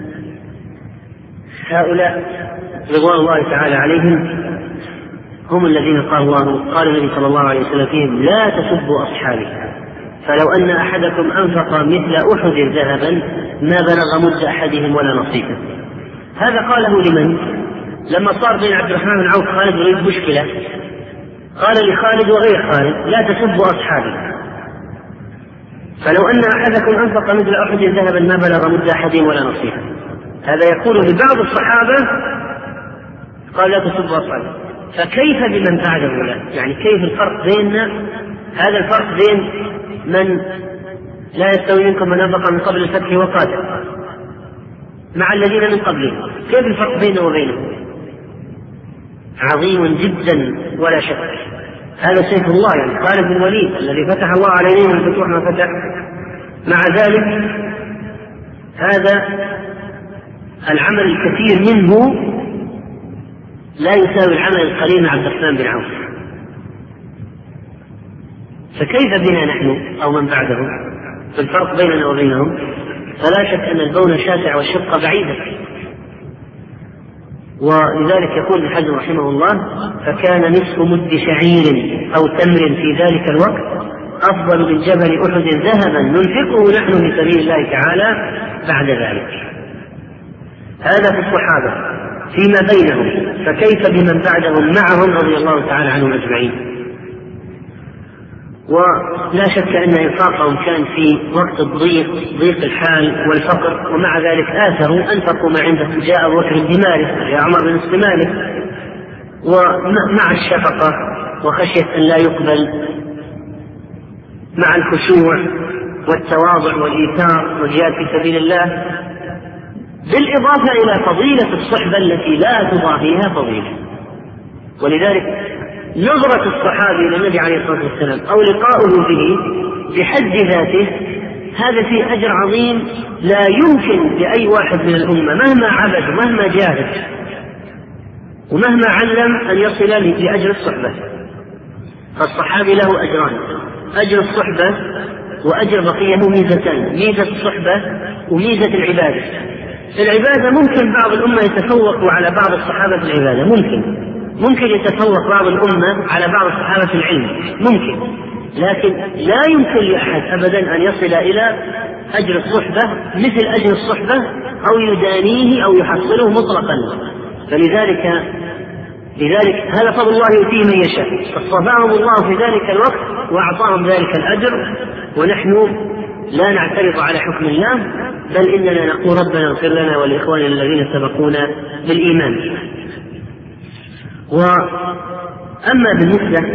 هؤلاء رضوان الله تعالى عليهم هم الذين قال النبي صلى الله عليه وسلم فيهم: لا تسبوا أصحابي، فلو أن أحدكم أنفق مثل أحد ذهبا ما بلغ مد أحدهم ولا نصيبه. هذا قاله لمن؟ لما صار بين عبد الرحمن بن عوف خالد يريد مشكلة، قال لخالد وغير خالد: لا تسبوا أصحابي، فلو أن أحدكم أنفق مثل أحد ذهبا ما بلغ مد أحدهم ولا نصيبه. هذا يقول لبعض الصحابة، قال: لا تسبوا أصحابي. فكيف بمن بعده؟ يعني كيف الفرق بيننا؟ هذا الفرق بين من لا يستوي منكم من أنفق من قبل الفتح وقاتل مع الذين من قبلهم. كيف الفرق بينه وبينهم؟ عظيم جدا ولا شك. هذا سيف الله، يعني خالد بن الوليد الذي فتح الله عليه من الفتوح ما فتح. مع ذلك هذا العمل الكثير منه لا يساوي العمل القليل مع عبد الرحمن بن عوف. فكيف بنا نحن أو من بعده؟ في الفرق بيننا وبينهم فلا شك أن البون شاسع والشق بعيدة. ولذلك يقول ابن حزم رحمه الله: فكان نصف مد شعير أو تمر في ذلك الوقت أفضل من جبل أحد ذهبا ننفقه نحن في سبيل الله تعالى بعد ذلك. هذا في الصحابة فيما بينهم، فكيف بمن بعدهم معهم رضي الله تعالى عنهم أجمعين. ولا شك أن إنفاقهم كان في وقت ضيق الحال والفقر، ومع ذلك آثروا أنفقوا ما عندهم. جاء أبو بكر بماله، جاء عمر بن مالك، ومع الشفقة وخشية أن لا يقبل، مع الخشوع والتواضع والإيثار والجهاد في سبيل الله، بالإضافة إلى فضيلة الصحبة التي لا تضاهيها فضيلة. ولذلك نظرة الصحابي إلى النبي عليه الصلاة والسلام أو لقاؤه به بحد ذاته هذا فيه أجر عظيم لا يمكن لأي واحد من الأمة مهما عبد ومهما جاهد ومهما علم أن يصل لأجر الصحبة. فالصحابي له أجران: أجر الصحبة وأجر بقية ميزتان: ميزة الصحبة وميزة العبادة. العبادة ممكن بعض الأمة يتفوق على بعض الصحابة في العبادة، ممكن يتفوق بعض الأمة على بعض الصحابة في العلم، ممكن، لكن لا يمكن لأحد أبدا أن يصل إلى أجر الصحبة مثل أجر الصحبة أو يدانيه أو يحصله مطلقا. فلذلك هذا فضل الله يؤتيه من يشاء، اصطفاهم الله في ذلك الوقت وأعطاهم ذلك الأجر، ونحن لا نعترض على حكم الله، بل إننا نقول ربنا اغفر لنا ولإخواننا الذين سبقونا بالإيمان. وأما بالنسبة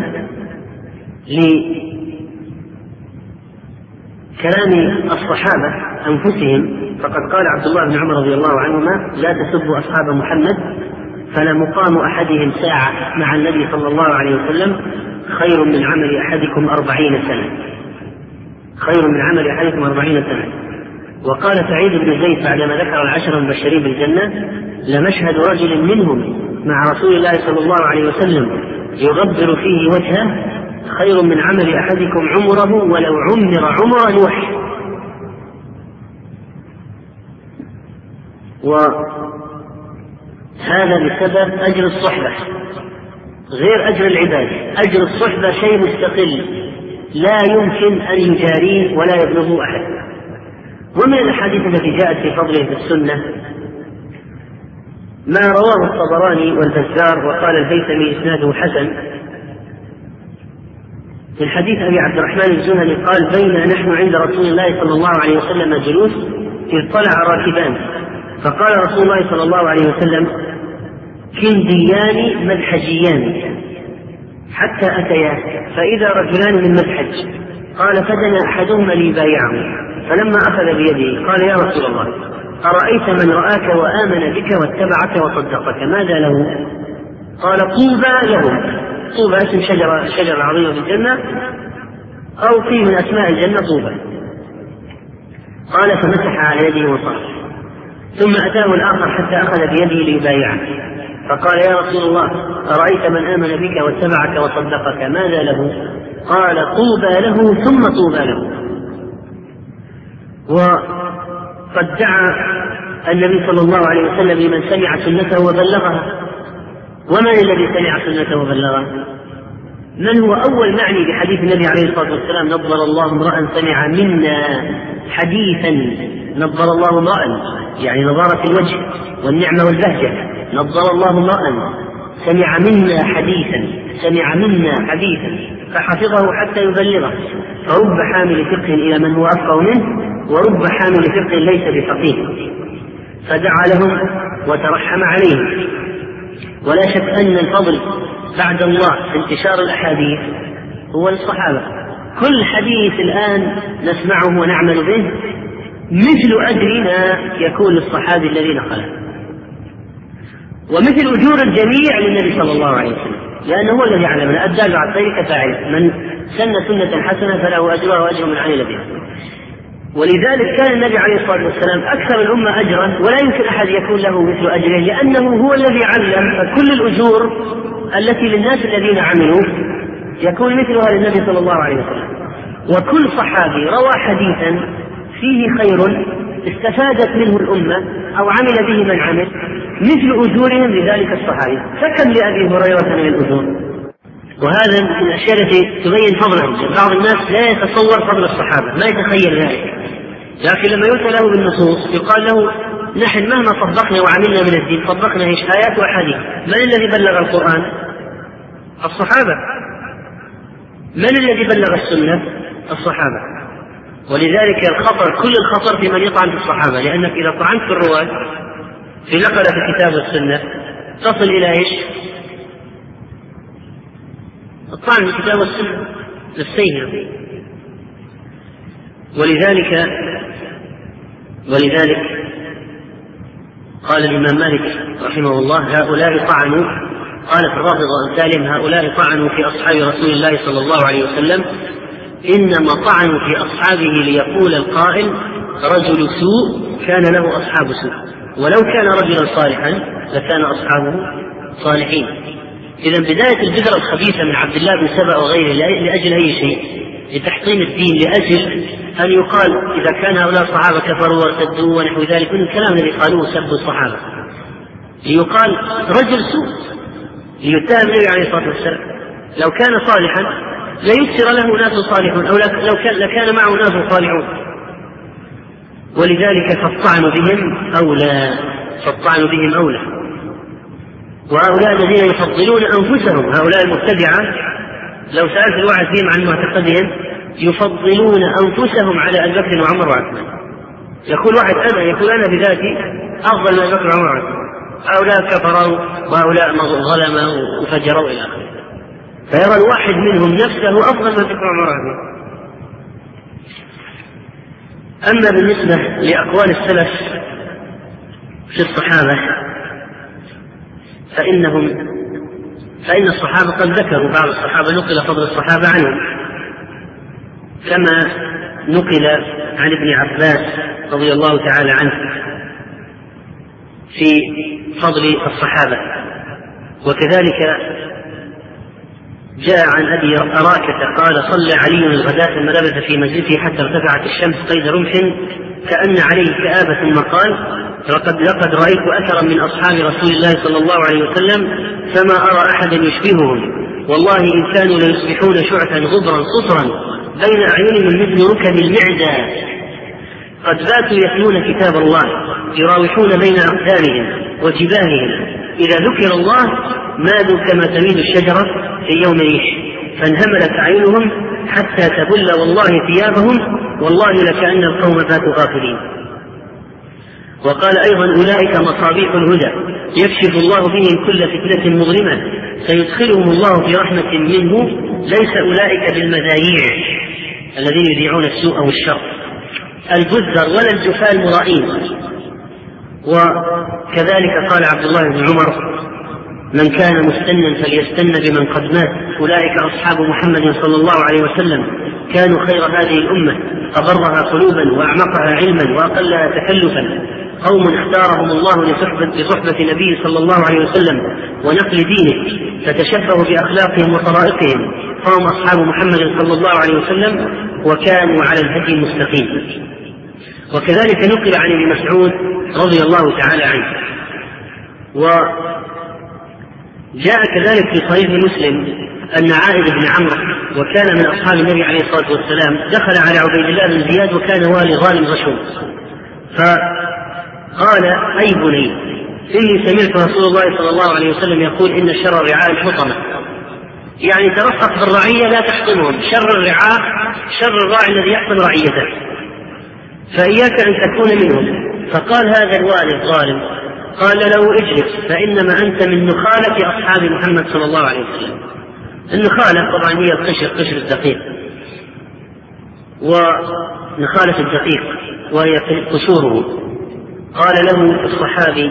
لكلام الصحابة أنفسهم فقد قال عبد الله بن عمر رضي الله عنهما: لا تسبوا أصحاب محمد فلمقام أحدهم ساعة مع النبي صلى الله عليه وسلم خير من عمل أحدكم 40 سنة، خير من عمل أحدكم 40 سنة. وقال سعيد بن زيد بعدما ذكر العشر المبشرين بالجنة: لمشهد رجل منهم مع رسول الله صلى الله عليه وسلم يغبر فيه وجهه خير من عمل أحدكم عمره ولو عمر عمر نوح. وهذا بسبب أجر الصحبة غير أجر العباد. أجر الصحبة شيء مستقل لا يمكن أن يجاريه ولا يبلغه أحد. ومن الأحاديث التي جاءت في فضله في السنة ما رواه الطبراني والبزار وقال الهيثمي إسناده حسن من حديث أبي عبد الرحمن الزهري قال: بينا نحن عند رسول الله صلى الله عليه وسلم جلوس إذ طلع راكبان، فقال رسول الله صلى الله عليه وسلم: كنديان مدحجيان، حتى أتيا فإذا رجلان من مدحج، قال: فدنا أحدهما ليبايعه، فلما أخذ بيده قال: يا رسول الله، أرأيت من رآك وآمن بك واتبعك وصدقك ماذا له؟ قال: طوبى له. طوبى اسم شجرة عظيمة في الجنة، أو في من أسماء الجنة طوبى. قال: فمسح على يده وصرف، ثم أتاه الآخر حتى أخذ بيده ليبايعه، فقال: يا رسول الله، أرأيت من آمن بك واتبعك وصدقك ماذا له؟ قال: طوبى له ثم طوبى له. وقد دعا النبي صلى الله عليه وسلم لمن سمع سنته وبلغها. ومن الذي سمع سنته وبلغها؟ من هو أول معني بحديث النبي عليه الصلاة والسلام: نضر الله امرأ سمع منا حديثا. نضر الله امرأ يعني نضارة الوجه والنعمة والبهجة. نضر الله امرأ سمع منا حديثا فحفظه حتى يبلغه، فرب حامل فقه إلى من هو أفقه منه، ورب حامل فقه ليس بفقيه. فدعا لهم وترحم عليهم. ولا شك أن الفضل بعد الله انتشار الأحاديث هو للصحابة. كل حديث الآن نسمعه ونعمل به مثل أجرنا يكون للصحابي الذي نقله، ومثل أجور الجميع للنبي صلى الله عليه وسلم، لأنه هو الذي علمنا: الدال على الخير كفاعله، من سن سنة حسنة فله أجرها وأجر من عمل بها. ولذلك كان النبي عليه الصلاة والسلام أكثر الأمة أجرا، ولا يمكن أحد يكون له مثل أجره، لأنه هو الذي علم. فكل الأجور التي للناس الذين عملوا يكون مثلها للنبي صلى الله عليه وسلم. وكل صحابي روى حديثا فيه خير استفادت منه الأمة أو عمل به من عمل مثل أجورهم لذلك الصحابي. فكم لأبي هريرة من الأجور؟ وهذا من الأشياء التي تبين فضلهم. بعض الناس لا يتصور فضل الصحابة، ما يتخيل ذلك، لكن لما يؤتى له بالنصوص يقال له: نحن مهما طبقنا وعملنا من الدين طبقنا ايش؟ آيات وأحاديث. من الذي بلغ القرآن؟ الصحابة. من الذي بلغ السنة؟ الصحابة. ولذلك الخطر، كل الخطر في من يطعن في الصحابة، لأنك إذا طعنت في الرواة في نقلة الكتاب والسنة تصل إلى ايش؟ الطعن في الكتاب والسنة نفسيها. ولذلك قال الإمام مالك رحمه الله: هؤلاء طعنوا، قال في الرافضة وأمثالهم: هؤلاء طعنوا في أصحاب رسول الله صلى الله عليه وسلم، إنما طعنوا في أصحابه ليقول القائل: رجل سوء كان له أصحاب سوء، ولو كان رجلا صالحا لكان أصحابه صالحين. إذا بداية البذرة الخبيثة من عبد الله بن سبأ وغيره لأجل أي شيء، لتحطيم الدين، لأجل أن يقال إذا كان هؤلاء الصحابة كفروا وارتدوا ونحو ذلك من الكلام الذي قالوه سبوا الصحابة، ليقال رجل سوء، ليتهم النبي عليه الصلاة والسلام. لو كان صالحا ليسر له ناس صالحون، أو لكان معه ناس صالحون. ولذلك فالطعن بهم أولى. وهؤلاء الذين يفضلون أنفسهم، هؤلاء المبتدعة، لو سألت الواحد فيهم عن معتقدهم يفضلون أنفسهم على أبي بكر وعمر وعثمان. يقول واحد أنا بذاتي أفضل من أبي بكر وعمر وعثمان، هؤلاء كفروا وهؤلاء ظلموا وفجروا إلى آخره، فيرى الواحد منهم نفسه أفضل من أبي بكر وعمر وعثمان. أما بالنسبة لأقوال السلف في الصحابة فإن الصحابة قد ذكروا، بعض الصحابة نقل فضل الصحابة عنهم، كما نقل عن ابن عباس رضي الله تعالى عنه في فضل الصحابة. وكذلك جاء عن أبي أراكة قال: صلى علي الغداة ثم لبث في مسجده حتى ارتفعت الشمس قيد رمح كأن عليه كآبة، ثم قال: لقد رأيت أثرا من أصحاب رسول الله صلى الله عليه وسلم فما أرى أحدا يشبههم، والله إن كانوا ليصبحون شعثا غبرا صفرا بين أعينهم مثل ركب المعدة، قد باتوا يتلون كتاب الله يراوحون بين أقدامهم وجباههم، إذا ذكر الله مادوا كما تميل الشجرة في يوم ريح، فانهملت أعينهم حتى تبل والله ثيابهم، والله لكأن القوم باتوا غافلين. وقال أيضا: أولئك مصابيح الهدى يكشف الله بهم كل فتنة مظلمة سيدخلهم الله في رحمة منه، ليس أولئك بالمذايع الذين يذيعون السوء والشر البذر ولا الجفاء المرائين. وكذلك قال عبد الله بن عمر: من كان مستنا فليستن بمن قد مات، أولئك أصحاب محمد صلى الله عليه وسلم، كانوا خير هذه الأمة، أبرها قلوبا وأعمقها علما وأقلها تكلفا، قوم اختارهم الله لصحبة نبيه صلى الله عليه وسلم ونقل دينه، فتشبهوا بأخلاقهم وطرائقهم، فهم أصحاب محمد صلى الله عليه وسلم وكانوا على الهدي المستقيم. وكذلك نقل عن ابن مسعود رضي الله تعالى عنه. وجاء كذلك في صحيح مسلم أن عائد بن عمرو، وكان من أصحاب النبي عليه الصلاة والسلام، دخل على عبيد الله بن زياد وكان والي ظالم غشوم، فقال: أي بني، إني سمعت رسول الله صلى الله عليه وسلم يقول: إن شر الرعاء الحطمة، يعني ترفق بالرعية لا تحطمهم، شر الرعاء شر الراعي الذي يحطم رعيته، فإياك أن تكون منهم. فقال هذا الوالي الظالم، قال له: اجلس، فإنما أنت من نخالة أصحاب محمد صلى الله عليه وسلم. النخالة طبعا هي قشر الدقيق، ونخالة الدقيق وهي قشوره. قال له الصحابي: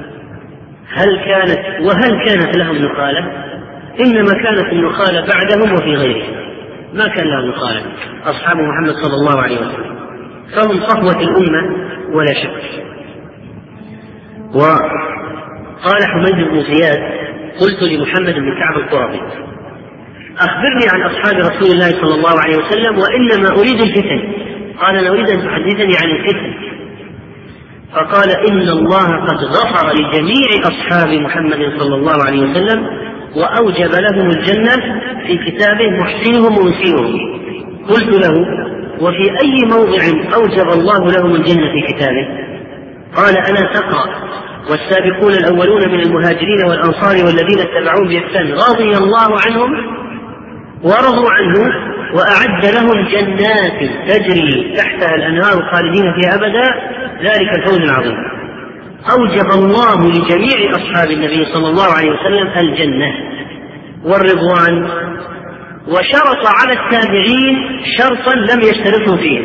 هل كانت لهم نخالة؟ إنما كانت النخالة بعدهم وفي غيرهم، ما كان لهم نخالة أصحاب محمد صلى الله عليه وسلم، فهم صفوة الأمة ولا شك. وقال حميد بن زياد: قلت لمحمد بن كعب القرظي: أخبرني عن أصحاب رسول الله صلى الله عليه وسلم، وإنما أريد الفتن. قال: أنا أريد أن تحدثني عن الفتن. فقال: إن الله قد غفر لجميع أصحاب محمد صلى الله عليه وسلم وأوجب لهم الجنة في كتابه محسنهم ومسيئهم. قلت له: وفي أي موضع أوجب الله لهم الجنة في كتابه؟ قال: أنا تقرأ: والسابقون الأولون من المهاجرين والأنصار والذين اتبعوهم بإحسان رضي الله عنهم ورضوا عنه وأعد لهم جنات تجري تحتها الأنهار خالدين فيها أبدا، ذلك الفوز العظيم. أوجب الله لجميع أصحاب النبي صلى الله عليه وسلم الجنة والرضوان وشرط على التابعين شرطا لم يشترطوا فيه.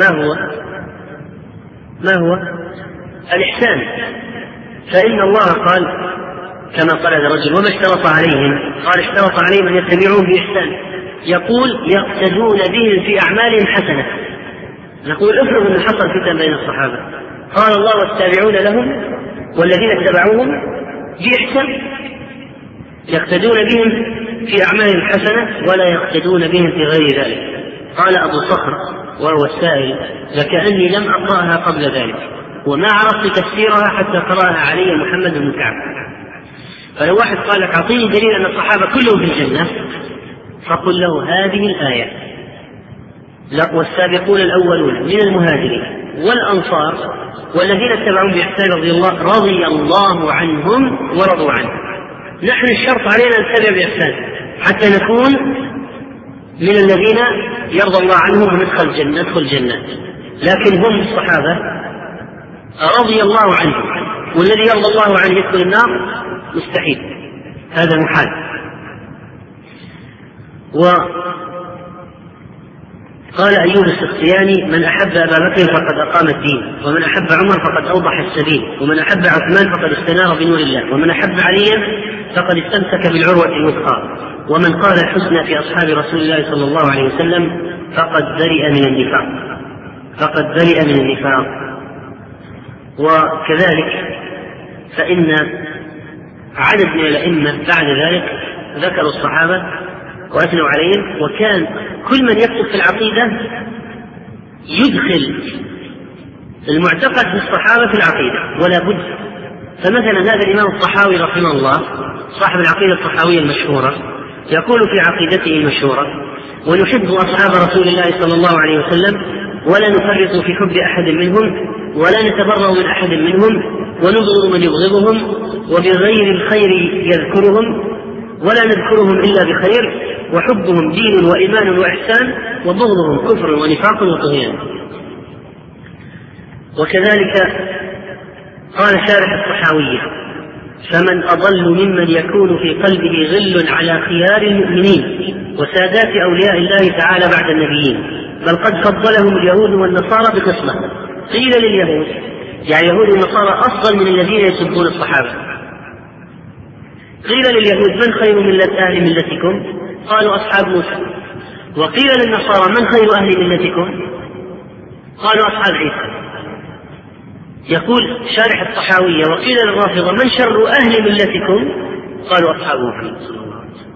ما هو الإحسان. فإن الله قال كما قال هذا الرجل: وما اشترط عليهم؟ قال: اشترط عليهم أن يتبعوه بإحسان. يقول: يقتدون بهم في أعمالهم حسنة. نقول: افرض أن حصل فتن بين الصحابة، قال الله: والتابعون لهم والذين اتبعوهم بإحسان، يقتدون بهم في أعمالهم حسنة ولا يقتدون بهم في غير ذلك. قال أبو صخر وهو السائل: لكأني لم أقرأها قبل ذلك وما عرفت تفسيرها حتى قرأها علي محمد بن كعب. فلو واحد قال لك: أعطيني دليل أن الصحابة كلهم في الجنة، فقل له: هذه الآية: والسابقون الأولون من المهاجرين والأنصار والذين اتبعون بإحسان رضي الله عنهم ورضوا عنه. نحن الشرط علينا أن نتبع بإحسان حتى نكون من الذين يرضى الله عنهم وندخل الجنة. لكن هم الصحابة رضي الله عنهم، والذي يرضى الله عنه يدخل النار مستحيل، هذا محال. وقال أيوب السختياني: من أحب أبا بكر فقد أقام الدين، ومن أحب عمر فقد أوضح السبيل، ومن أحب عثمان فقد استنار بنور الله، ومن أحب عليا فقد استمسك بالعروة الوثقى، ومن قال الحسنى في أصحاب رسول الله صلى الله عليه وسلم فقد برئ من النفاق. وكذلك فإن عدد من الأئمة بعد ذلك ذكروا الصحابة وأثنوا عليهم، وكان كل من يكتب في العقيدة يدخل المعتقد في الصحابة في العقيدة ولا بد. فمثلا هذا الإمام الطحاوي رحمه الله صاحب العقيدة الطحاوية المشهورة يقول في عقيدته المشهورة: ونحب أصحاب رسول الله صلى الله عليه وسلم ولا نفرط في حب أحد منهم ولا نتبرأ من أحد منهم ونبغض من يبغضهم وبغير الخير يذكرهم ولا نذكرهم إلا بخير، وحبهم دين وإيمان وإحسان وبغضهم كفر ونفاق وطغيان. وكذلك قال شارح الطحاوية: فمن أضل ممن يكون في قلبه غل على خيار المؤمنين وسادات أولياء الله تعالى بعد النبيين، بل قد فضلهم اليهود والنصارى بخصلة. قيل لليهود، يعني اليهود والنصارى أفضل من الذين يسبون الصحابة. قيل لليهود: من خير أهل ملتكم؟ قالوا: أصحاب موسى. وقيل للنصارى: من خير أهل ملتكم؟ قالوا: أصحاب عيسى. يقول شارح الطحاوية: وقيل للرافضة: من شر أهل ملتكم؟ قالوا: أصحاب محمد صلى الله عليه وسلم.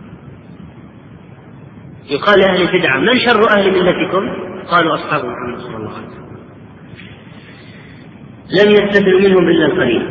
يقال لأهل البدعة: من شر أهل ملتكم؟ قالوا: أصحاب محمد صلى الله عليه وسلم. لم يستثنوا منهم إلا القليل.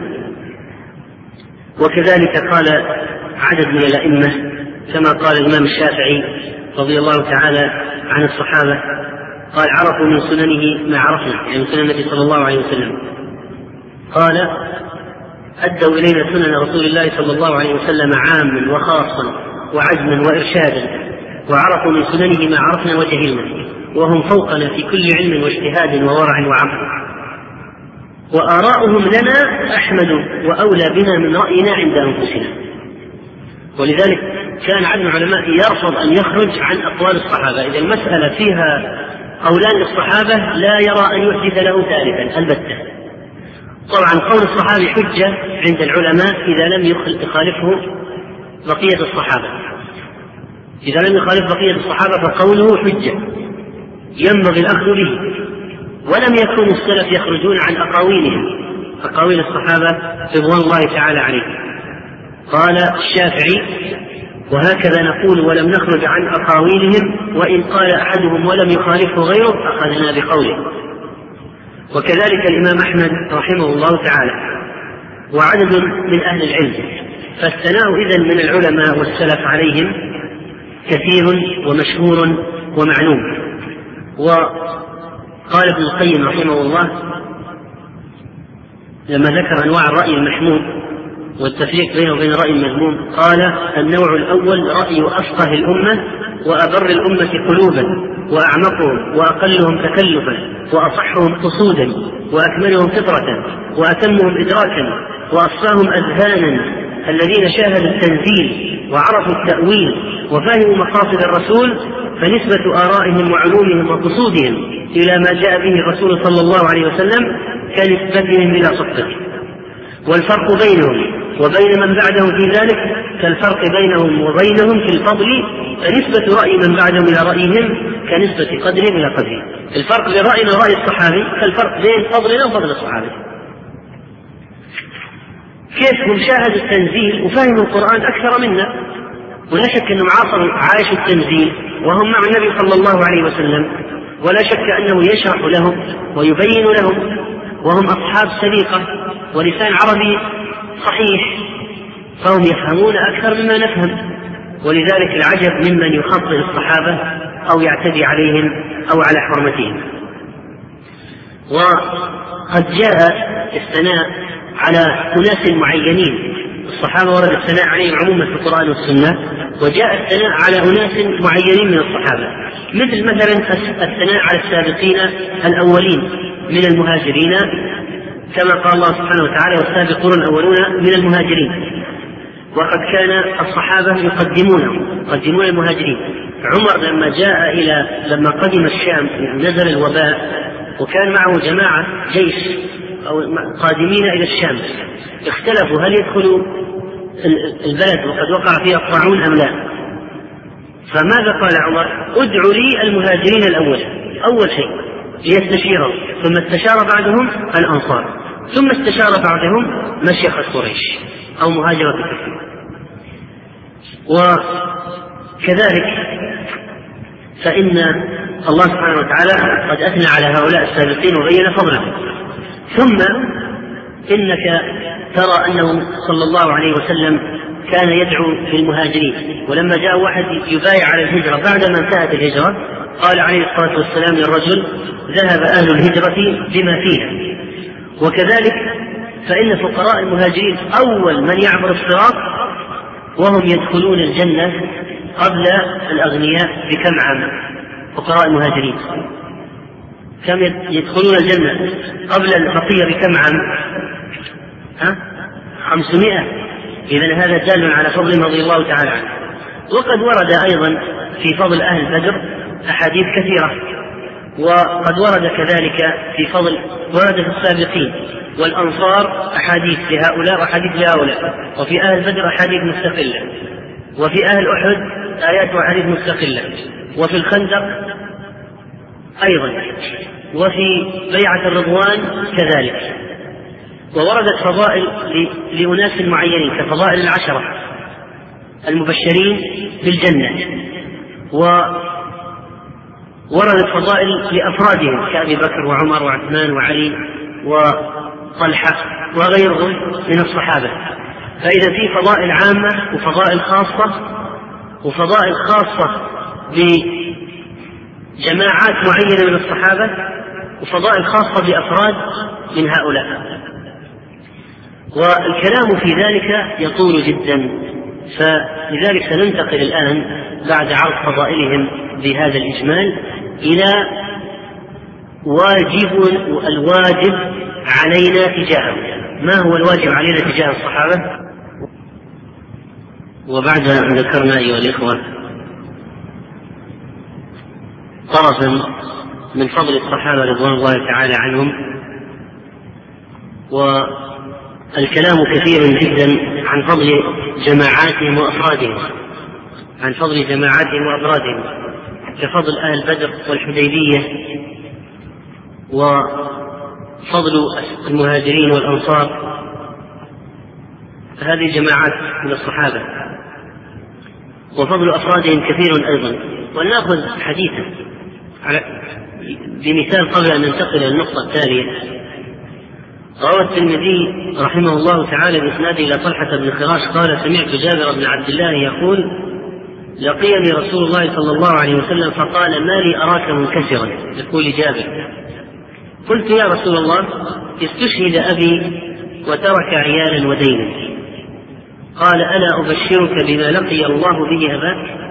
وكذلك قال عدد من الأئمة كما قال الإمام الشافعي رضي الله تعالى عن الصحابة، قال: عرفوا من سننه ما عرفنا، يعني من سنن النبي صلى الله عليه وسلم. قال: أدوا إلينا سنن رسول الله صلى الله عليه وسلم عاما وخاصا وعزما وإرشادا، وعرفوا من سننه ما عرفنا وجهلنا، وهم فوقنا في كل علم واجتهاد وورع وعقل، وآراؤهم لنا أحمد وأولى بنا من رأينا عند أنفسنا. ولذلك كان عدد العلماء يرفض أن يخرج عن أقوال الصحابة. إذا المسألة فيها قولان للصحابة لا يرى أن يحدث له ثالثا البتة. طبعا قول الصحابي حجة عند العلماء إذا لم يخالفه بقية الصحابة. إذا لم يخالف بقية الصحابة فقوله حجة ينبغي الأخذ به، ولم يكن السلف يخرجون عن أقاويلهم، أقاويل الصحابة رضوان الله تعالى عليهم. قال الشافعي: وهكذا نقول ولم نخرج عن أقاويلهم، وإن قال أحدهم ولم يخالفه غيره أخذنا بقوله. وكذلك الإمام أحمد رحمه الله تعالى وعدد من أهل العلم. فالثناء إذن من العلماء والسلف عليهم كثير ومشهور ومعلوم. وقال ابن القيم رحمه الله لما ذكر أنواع الرأي المحمود والتفريق بينه وبين الرأي المذموم، قال: النوع الأول رأي أفقه الأمة وأبر الأمة قلوبا وأعمقهم وأقلهم تكلفا وأصحهم قصودا وأكملهم فطرة وأتمهم إدراكا وأصفاهم أذهانا الذين شاهدوا التنزيل وعرفوا التأويل وفهموا مقاصد الرسول فنسبة آرائهم وعلومهم وقصودهم إلى ما جاء به الرسول صلى الله عليه وسلم كنسبتهم إلى صحبته، والفرق بينهم وبين من بعدهم في ذلك كالفرق بينهم وبينهم في الفضل، فنسبة رأي من بعدهم إلى رأيهم كنسبة قدرهم إلى قدرهم. الفرق بين رأينا ورأي الصحابي كالفرق بين فضلنا وفضل الصحابي. كيف هم شاهدوا التنزيل وفهموا القرآن أكثر منا، ولا شك أنهم عاشوا التنزيل وهم مع النبي صلى الله عليه وسلم، ولا شك أنه يشرح لهم ويبين لهم، وهم أصحاب سليقة ولسان عربي صحيح، فهم يفهمون أكثر مما نفهم. ولذلك العجب ممن يخطئ الصحابة أو يعتدي عليهم أو على حرمتهم. وقد جاء الثناء على أناس معينين، الصحابة ورد الثناء عليهم عموما في القرآن والسنة، وجاء الثناء على أناس معينين من الصحابة، مثلا الثناء على السابقين الأولين من المهاجرين، كما قال الله سبحانه وتعالى والسابقون الأولون من المهاجرين. وقد كان الصحابة يقدمون المهاجرين. عمر لما قدم الشام نزل الوباء وكان معه جماعة جيش أو قادمين إلى الشام، اختلفوا هل يدخلوا البلد وقد وقع فيها الطاعون أم لا. فماذا قال عمر؟ ادعوا لي المهاجرين الأول أول شيء ليستشيروا، ثم استشار بعدهم الأنصار، ثم استشار بعدهم مشيخة قريش أو مهاجرة الكفر. وكذلك فإن الله سبحانه وتعالى قد أثنى على هؤلاء السابقين وبين فضلهم. ثم إنك ترى أنه صلى الله عليه وسلم كان يدعو للمهاجرين، ولما جاء واحد يبايع على الهجرة بعدما انتهت الهجرة قال عليه الصلاة والسلام للرجل: ذهب أهل الهجرة بما فيها. وكذلك فإن فقراء المهاجرين أول من يعبر الصراط وهم يدخلون الجنة قبل الأغنياء بكم عام. فقراء المهاجرين كم يدخلون الجنة قبل الفقير بكم عام؟ 500. إذن هذا دال على فضل رضي الله تعالى عنه. وقد ورد أيضا في فضل أهل بدر أحاديث كثيرة، وقد ورد كذلك في فضل ورد في السابقين والأنصار أحاديث لهؤلاء وأحاديث لهؤلاء، وفي أهل بدر أحاديث مستقلة، وفي أهل أحد آيات وأحاديث مستقلة، وفي الخندق أيضا، وفي بيعة الرضوان كذلك. ووردت فضائل لأناس معينين كفضائل 10 المبشرين بالجنة، ووردت فضائل لأفرادهم كأبي بكر وعمر وعثمان وعلي وطلحة وغيرهم من الصحابة. فإذا في فضائل عامة وفضائل خاصة بجماعات معينة من الصحابة، وفضائل خاصة بأفراد من هؤلاء. والكلام في ذلك يطول جدا، فلذلك سننتقل الآن بعد عرض فضائلهم بهذا الإجمال إلى الواجب علينا تجاههم. ما هو الواجب علينا تجاه الصحابة؟ وبعد أن ذكرنا أيها الإخوة طرفا من فضل الصحابة رضوان الله تعالى عنهم، والكلام كثير جدا عن فضل جماعاتهم وأفرادهم كفضل أهل بدر والحديبية، وفضل المهاجرين والأنصار. هذه جماعات من الصحابة، وفضل أفرادهم كثير أيضا. ولنأخذ حديثا بمثال قبل أن ننتقل إلى النقطة التالية. روى الترمذي رحمه الله تعالى بإسناده إلى طلحة بن خراش قال: سمعت جابر بن عبد الله يقول: لقيني رسول الله صلى الله عليه وسلم فقال: ما لي أراك منكسرا؟ يقول جابر: قلت: يا رسول الله، استشهد أبي وترك عيالا ودينا. قال: ألا أبشرك بما لقي الله به أباك؟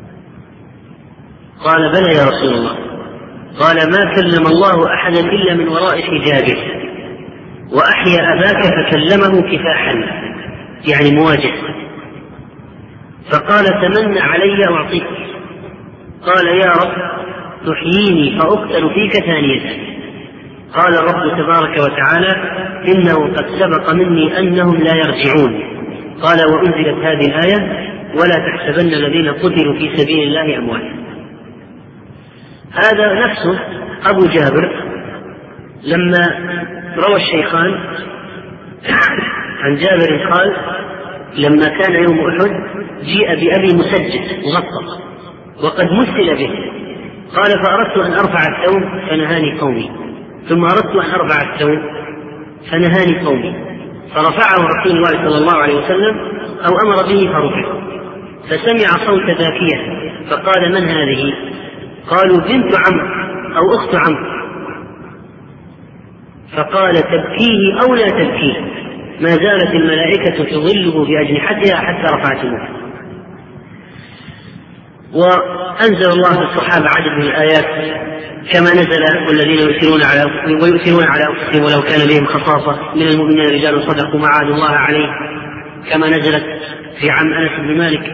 قال: بلى يا رسول الله. قال: ما كلم الله أحدا إلا من وراء حجابه، وأحيا أباك فكلمه كفاحا. يعني مواجه. فقال تمنى علي أعطيك. قال يا رب تحييني فأقتل فيك ثانية. قال الرب تبارك وتعالى إنه قد سبق مني أنهم لا يرجعون. قال وأنزلت هذه الآية ولا تحسبن الذين قتلوا في سبيل الله أمواتا. هذا نفسه أبو جابر لما روى الشيخان عن جابر قال لما كان يوم أحد جيء بأبي مسجد مغطى وقد مثل به. قال فأردت أن أرفع الثوب فنهاني قومي، ثم أردت أن أرفع الثوب فنهاني قومي، فرفعه رسول الله صلى الله عليه وسلم أو أمر به فرفع، فسمع صوت باكية فقال من هذه؟ قالوا بنت عمرو أو أخت عمرو. فقال تبكيه أو لا تبكيه، ما زالت الملائكة تظله بأجنحتها حتى رفعتموه. وأنزل الله في الصحابة عدد من الآيات كما نزل والذين ويؤثرون على أنفسهم ولو كان بهم خصاصة من المؤمنين رجال صدقوا ما عاهدوا الله عليه، كما نزلت في عام أنس بن مالك.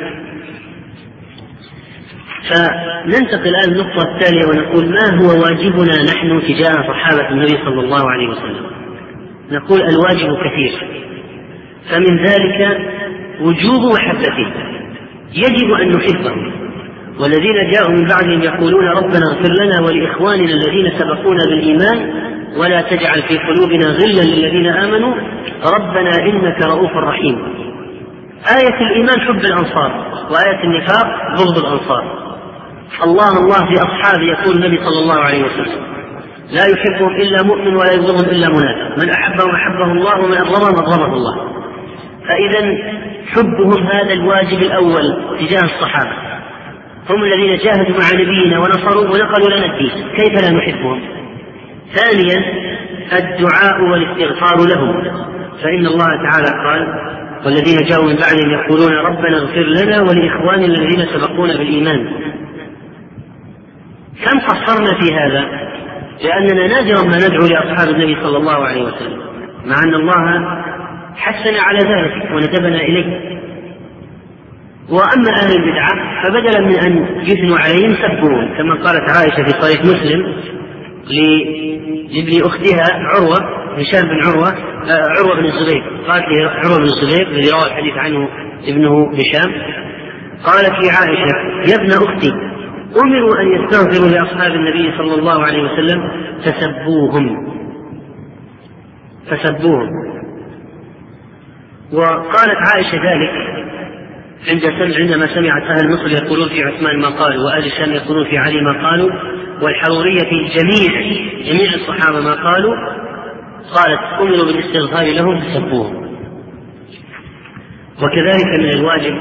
فننتقل الآن للنقطة التالية ونقول ما هو واجبنا نحن تجاه صحابة النبي صلى الله عليه وسلم. نقول الواجب كثير، فمن ذلك وجوب محبتهم، يجب أن نحبهم. والذين جاءوا من بعدهم يقولون ربنا اغفر لنا ولإخواننا الذين سبقونا بالإيمان ولا تجعل في قلوبنا غلا للذين آمنوا ربنا إنك رؤوف رحيم. آية الإيمان حب الأنصار، وآية النفاق بغض الأنصار. الله في أصحابه يقول النبي صلى الله عليه وسلم لا يحبهم إلا مؤمن ولا يبغضهم إلا منافق، من أحبهم أحبه الله ومن أبغضهم أبغضه الله. فإذا حبهم هذا الواجب الأول تجاه الصحابة، هم الذين جاهدوا مع نبينا ونصروا ونقلوا لنا الدين، كيف لا نحبهم؟ ثانيا الدعاء والاستغفار لهم، فإن الله تعالى قال والذين جاءوا من بعدهم يقولون ربنا اغفر لنا ولإخواننا الذين سبقونا بالإيمان. كم قصرنا في هذا؟ لأننا نادرا ما ندعو لأصحاب النبي صلى الله عليه وسلم، مع أن الله حثنا على ذلك وندبنا إليه. وأما أهل البدعة فبدلا من أن يثنوا عليهم سبوهم، كما قالت عائشة في صحيح مسلم لابن أختها عروة هشام بن عروة بن الزبير، قالت لي عروة بن الزبير الذي روى الحديث عنه ابنه هشام، قالت لي عائشة يا ابن أختي أمروا أن يستغفروا لأصحاب النبي صلى الله عليه وسلم فسبوهم. وقالت عائشة ذلك عندما سمعت أهل مصر يقولون في عثمان ما قالوا وأهل الشام يقولون في علي ما قالوا والحرورية في جميع الصحابة ما قالوا، قالت أمروا بالاستغفار لهم فسبوهم. وكذلك من الواجب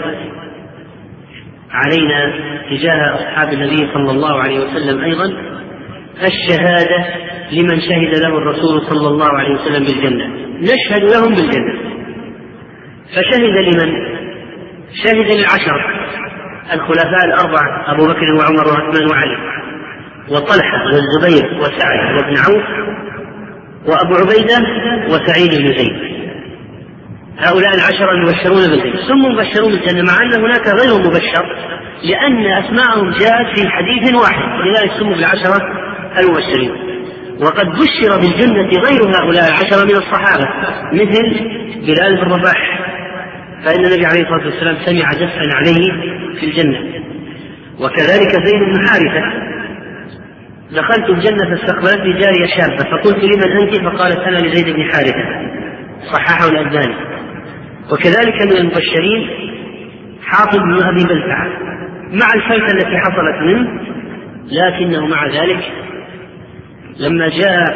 علينا تجاه أصحاب النبي صلى الله عليه وسلم أيضا الشهادة لمن شهد له الرسول صلى الله عليه وسلم بالجنة، نشهد لهم بالجنة. فشهد لمن؟ شهد للعشرة الخلفاء الأربعة أبو بكر وعمر وعثمان وعلي وطلحة والزبير وسعد وابن عوف وأبو عبيدة وسعيد بن زيد. هؤلاء العشرة المبشرون بالجنة ثم مبشرون بالجنة، مع أن هناك غير مبشر لأن أسماءهم جاءت في حديث واحد، ولذلك سموا بالعشرة المبشرين. وقد بشر بالجنة غير هؤلاء العشرة من الصحابة مثل بلال بن رباح، فإن النبي عليه الصلاة والسلام سمع دفا عليه في الجنة. وكذلك زيد بن حارثة دخلت الجنة فاستقبلتني جارية شابة فقلت لمن أنت؟ فقالت أنا لزيد بن حارثة، صححه الألباني. وكذلك من المبشرين حاطب بن أبي بلتعة مع الفلتة التي حصلت منه، لكنه مع ذلك لما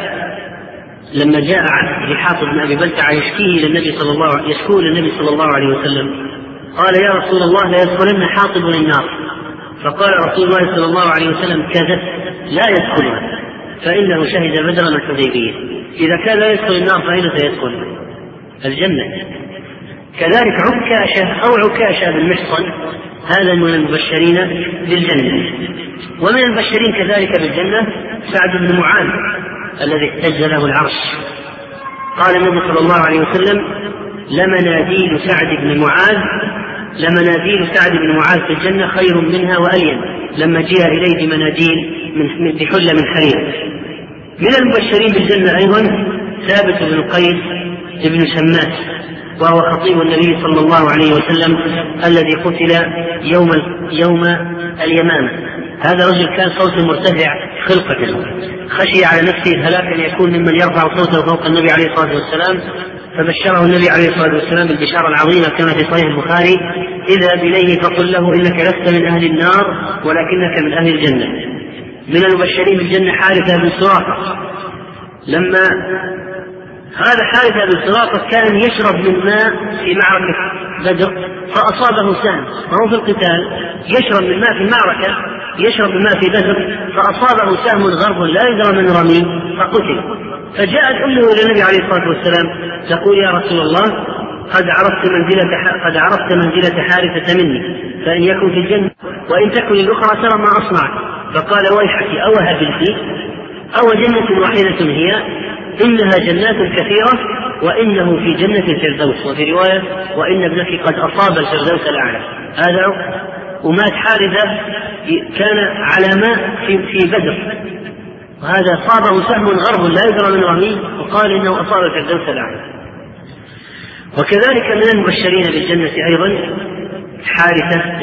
جاء لحاطب بن أبي بلتعة يشكوه للنبي صلى الله عليه وسلم قال يا رسول الله لا يدخلن حاطب النار، فقال رسول الله صلى الله عليه وسلم كذب لا يدخلها فإنه شهد بدرا الحديبية، إذا كان لا يدخل النار فأين سيدخل؟ الجنة. كذلك عكاشة بن محصن هذا من المبشرين بالجنة. ومن المبشرين كذلك بالجنة سعد بن معاذ الذي اهتز له العرش. قال النبي صلى الله عليه وسلم لمناديل سعد بن معاذ في الجنة خير منها وألين، لما جاء إليه بمناديل بحلة من حرير. من المبشرين بالجنة أيضا ثابت بن قيس بن شماس، وهو خطيب النبي صلى الله عليه وسلم الذي قتل يوم اليمامة. هذا رجل كان صوته مرتفع خلقة، خشي على نفسه الهلاك أن يكون ممن يرفع صوته فوق النبي عليه الصلاة والسلام، فبشره النبي عليه الصلاة والسلام بالبشارة العظيمة كما في صحيح البخاري: اذهب إليه فقل له إنك لست من أهل النار ولكنك من أهل الجنة. من المبشرين بالجنة حارثة بن سراقة. لما هذا حارثة بن سراقة كان يشرب من ماء في معركة بدر فأصابه سهم، وهو في القتال يشرب من ماء في المعركة، يشرب من ماء في بدر فأصابه سهم غرب لا يدرى من رميه فقتل. فجاءت أمه إلى النبي عليه الصلاة والسلام تقول: يا رسول الله، قد عرفت منزلة حارثة مني، فإن يكن في الجنة وإن تكن الأخرى ترى ما أصنع. فقال: ويحك أوهبلتي أو جنة واحدة هي، إنها جنات كثيرة وإنه في جنة الفردوس، وفي رواية: وإن ابنك قد أصاب الفردوس الأعلى. هذا ومات حارثة كان على ماء في بدر، وهذا صابه سهم غرب لا يدرى من رميه وقال إنه أصاب الفردوس الأعلى. وكذلك من المبشرين بالجنة أيضا حارثة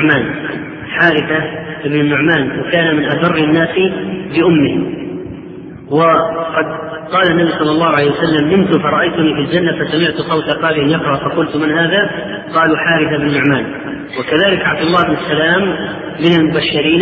بن النعمان، وكان من أبر الناس بأمه. وقد قال النبي صلى الله عليه وسلم: نمت فرأيتني في الجنة فسمعت صوت قارئ يقرأ فقلت: من هذا؟ قالوا: حارثة بن النعمان. وكذلك عبد الله بن سلام من المبشرين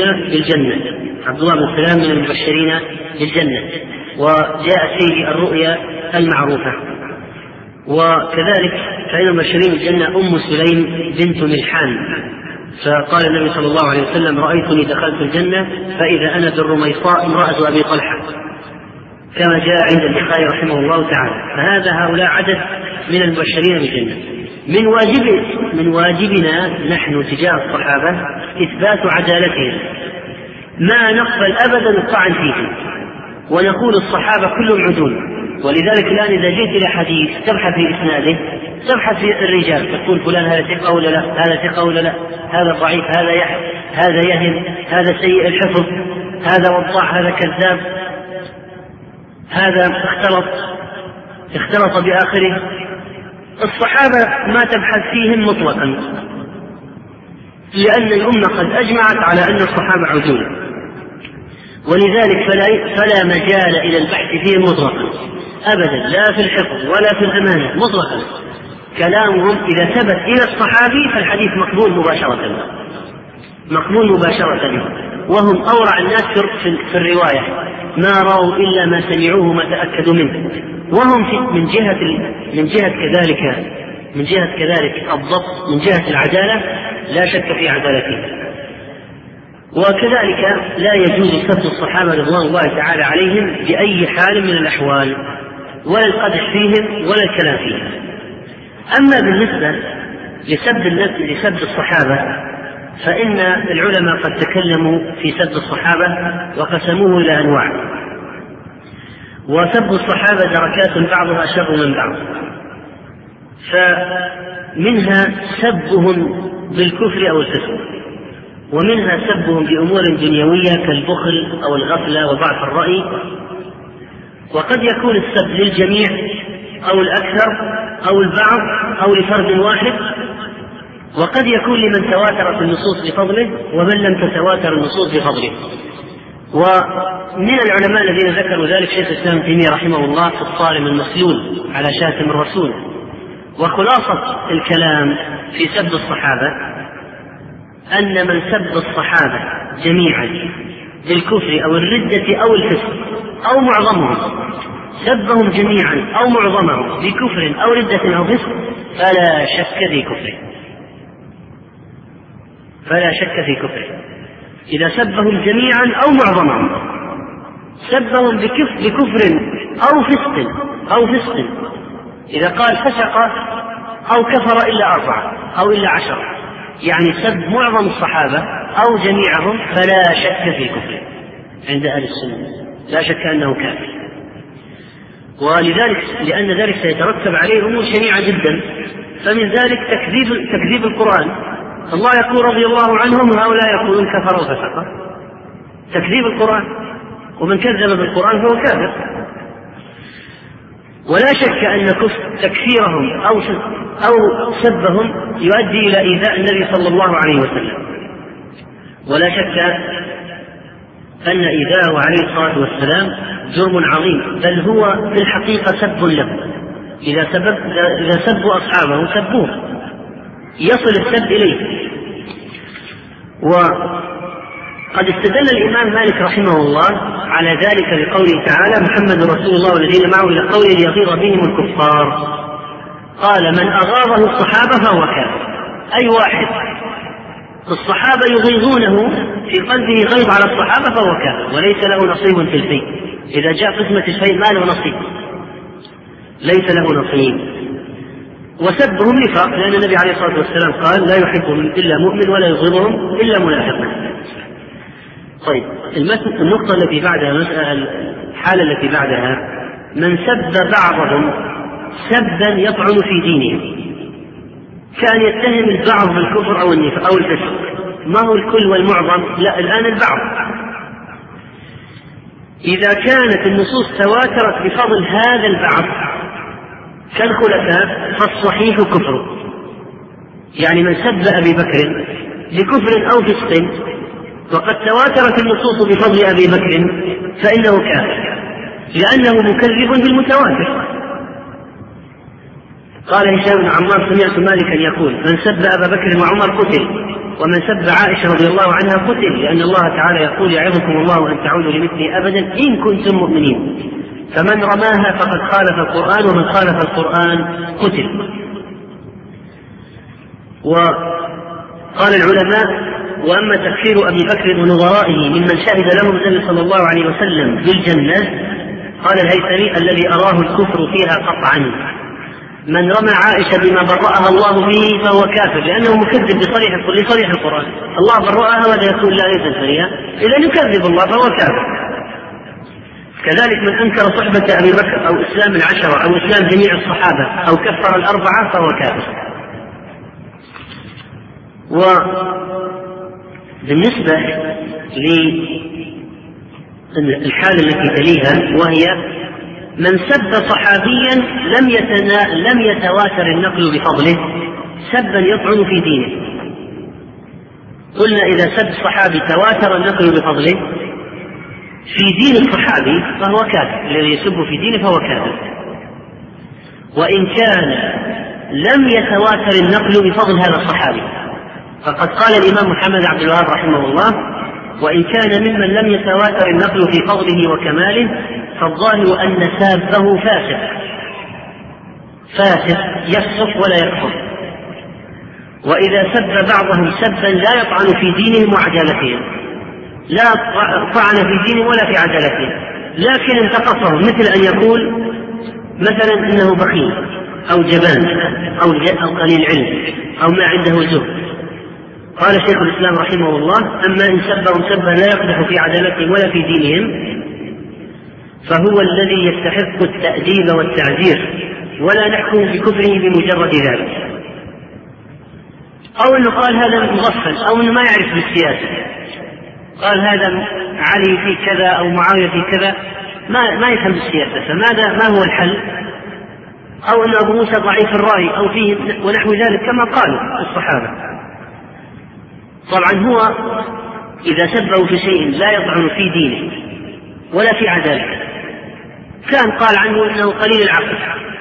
بالجنة، وجاء فيه الرؤيا المعروفة. وكذلك فإن المبشرين بالجنة أم سليم بنت ملحان، فقال النبي صلى الله عليه وسلم: رأيتني دخلت الجنة فإذا أنا بالرميصاء امرأة أبي طلحة، كما جاء عند البخاري رحمه الله تعالى. هؤلاء عدد من المبشرين بالجنة. من واجبنا نحن تجاه الصحابة إثبات عدالتهم، ما نقبل أبدا الطعن فيهم، ونقول الصحابة كلهم عدول. ولذلك الآن إذا جئت إلى حديث تبحث في إسناده، تبحث في الرجال، تقول فلان هذا ثقة ولا لا، هذا ثقة ولا لا، هذا ضعيف، هذا يهم، هذا سيء الحفظ، هذا وضاع، هذا كذاب، هذا اختلط بآخره. الصحابة ما تبحث فيهم مطلقا، لأن الأمة قد أجمعت على أن الصحابة عدول، ولذلك فلا مجال إلى البحث فيهم مطلقا أبدا، لا في الحفظ ولا في الأمانة مطلقا. كلامهم إذا ثبت إلى الصحابي فالحديث مقبول مباشرة، وهم أورع الناس في الرواية، ما رأوا إلا ما سمعوه ما تأكدوا منه، وهم من جهة كذلك الضبط، من جهة العدالة لا شك في عدالتهم. وكذلك لا يجوز سب الصحابة رضوان الله تعالى عليهم بأي حال من الأحوال، ولا القدح فيهم ولا الكلام فيهم. أما بالنسبة لسب الصحابة فإن العلماء قد تكلموا في سب الصحابة وقسموه إلى أنواع، وسب الصحابة دركات بعضها شر من بعض. فمنها سبهم بالكفر أو الفسق، ومنها سبهم بأمور دنيوية كالبخل أو الغفلة وضعف الرأي، وقد يكون السب للجميع أو الأكثر أو البعض أو لفرد واحد، وقد يكون لمن تواترت النصوص بفضله ومن لم تتواتر النصوص بفضله. ومن العلماء الذين ذكروا ذلك شيخ الإسلام ابن تيمية رحمه الله في الصارم المسلول على شاتم الرسول. وخلاصة الكلام في سب الصحابة أن من سب الصحابة جميعا بالكفر أو الردة أو الفسق أو معظمهم، سبهم جميعا أو معظمهم بكفر أو ردة أو فسق فلا شك في كفره. إذا سبهم جميعا أو معظمهم، سبهم بكفر أو فسق، إذا قال فسق أو كفر إلا 4 أو إلا 10، يعني سب معظم الصحابة أو جميعهم فلا شك في كفره عند أهل السنة، لا شك أنه كافر. ولذلك لأن ذلك سيترتب عليه أمور شنيعة جدا. فمن ذلك تكذيب القرآن. الله يقول رضي الله عنهم هؤلاء يقولون كفروا وفسقوا، تكذيب القرآن، ومن كذب بالقرآن فهو كافر. ولا شك أن تكفيرهم أو سبهم يؤدي إلى إيذاء النبي صلى الله عليه وسلم، ولا شك أن إيذاءه عليه الصلاة والسلام جرم عظيم، بل هو في الحقيقة سب له. إذا سبوا أصحابه سبوه، يصل السب إليه. وقد استدل الإمام مالك رحمه الله على ذلك بقوله تعالى: محمد رسول الله والذين معه إلى قوله ليغيظ بهم الكفار. قال: من أغاظه الصحابة فهو كافر. أي واحد الصحابة يغيظونه في قلبه غيظ على الصحابة فهو كافر، وليس له نصيب في الفيء. إذا جاء قسمة الشيء ما له نصيب، ليس له نصيب. وسبهم نفاق، لأن النبي عليه الصلاة والسلام قال: لا يحبهم إلا مؤمن ولا يبغضهم إلا منافق. طيب، النقطة التي بعدها، الحالة التي بعدها: من سب بعضهم سبا يطعن في دينهم، كان يتهم البعض بالكفر أو النفاق أو الفسق. ما هو الكل والمعظم، لا، الآن البعض. إذا كانت النصوص تواترت بفضل هذا البعض كالخلفاء فالصحيح كفر. يعني من سب أبي بكر لكفر أو فسق وقد تواترت النصوص بفضل أبي بكر فإنه كافر، لأنه مكذب بالمتواتر. قال هشام بن عمار: سمعت مالكا يقول: من سب أبا بكر وعمر قتل، ومن سب عائشة رضي الله عنها قتل، لأن الله تعالى يقول: يعظكم الله أن تعودوا لمثله أبدا إن كنتم مؤمنين. فمن رماها فقد خالف القرآن، ومن خالف القرآن قتل. وقال العلماء: وأما تكفير أبي بكر ونظرائه ممن شهد لهم النبي صلى الله عليه وسلم بالجنة، قال الهيثمي: الذي أراه الكفر فيها قطعا. من رمى عائشة بما برأها الله به فهو كافر، لأنه مكذب لصريح القرآن. الله برأها ولا يكون لا يزل فريها، إذا يكذب الله فهو كافر. كذلك من أنكر صحبة أبي بكر أو إسلام العشرة أو إسلام جميع الصحابة أو كفر الأربعة فهو كافر. وبالنسبة للحالة التي تليها، وهي من سب صحابيا لم يتواتر النقل بفضله سبا يطعن في دينه. قلنا إذا سب صحابي تواتر النقل بفضله في دين الصحابي فهو كافر، الذي يسب في دينه فهو كافر. وإن كان لم يتواتر النقل بفضل هذا الصحابي، فقد قال الإمام محمد عبد الوهاب رحمه الله: وإن كان ممن لم يتواتر النقل في فضله وكماله فالظاهر أن سابه فاسق يفسق ولا يكفر. وإذا سب بعضهم سبا لا يطعن في دينهم وعدالتهم، لا طعن في دينهم ولا في عدالتهم، لكن انتقصهم، مثل أن يقول مثلا إنه بخيل أو جبان أو قليل علم أو ما عنده زهد. قال شيخ الإسلام رحمه الله: أما إن سبهم سبا لا يقدح في عدالتهم ولا في دينهم فهو الذي يستحق التأديب والتعزير، ولا نحكم بكفره بمجرد ذلك. أو أنه قال هذا مغفل، أو أنه ما يعرف بالسياسة، قال هذا علي في كذا أو معاوية في كذا، ما يفهم بالسياسة، فماذا ما هو الحل؟ أو أن أبو موسى ضعيف الرأي أو فيه ونحو ذلك كما قالوا الصحابة. طبعا هو إذا سبه في شيء لا يطعن في دينه ولا في عدالته، كان قال عنه إنه قليل العقل،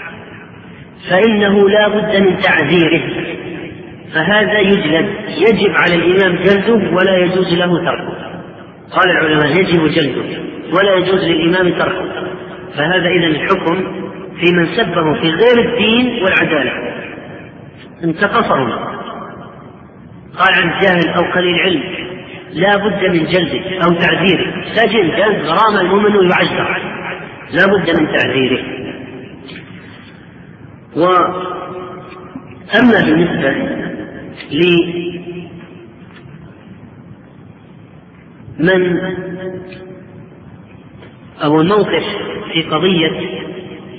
فإنه لا بد من تعذيره، فهذا يجب على الإمام جلده ولا يجوز له تركه. قال العلماء: يجب جلده ولا يجوز للإمام تركه. فهذا إذن الحكم في من سبه في غير الدين والعدالة، انتقصه، قال عن جاهل أو قليل علم لا بد من جلده أو تعذيره، سجن جلد غرامة المؤمن يعذر، لا بد من تعذيره. وأما بالنسبة لمن أو الموقف في قضية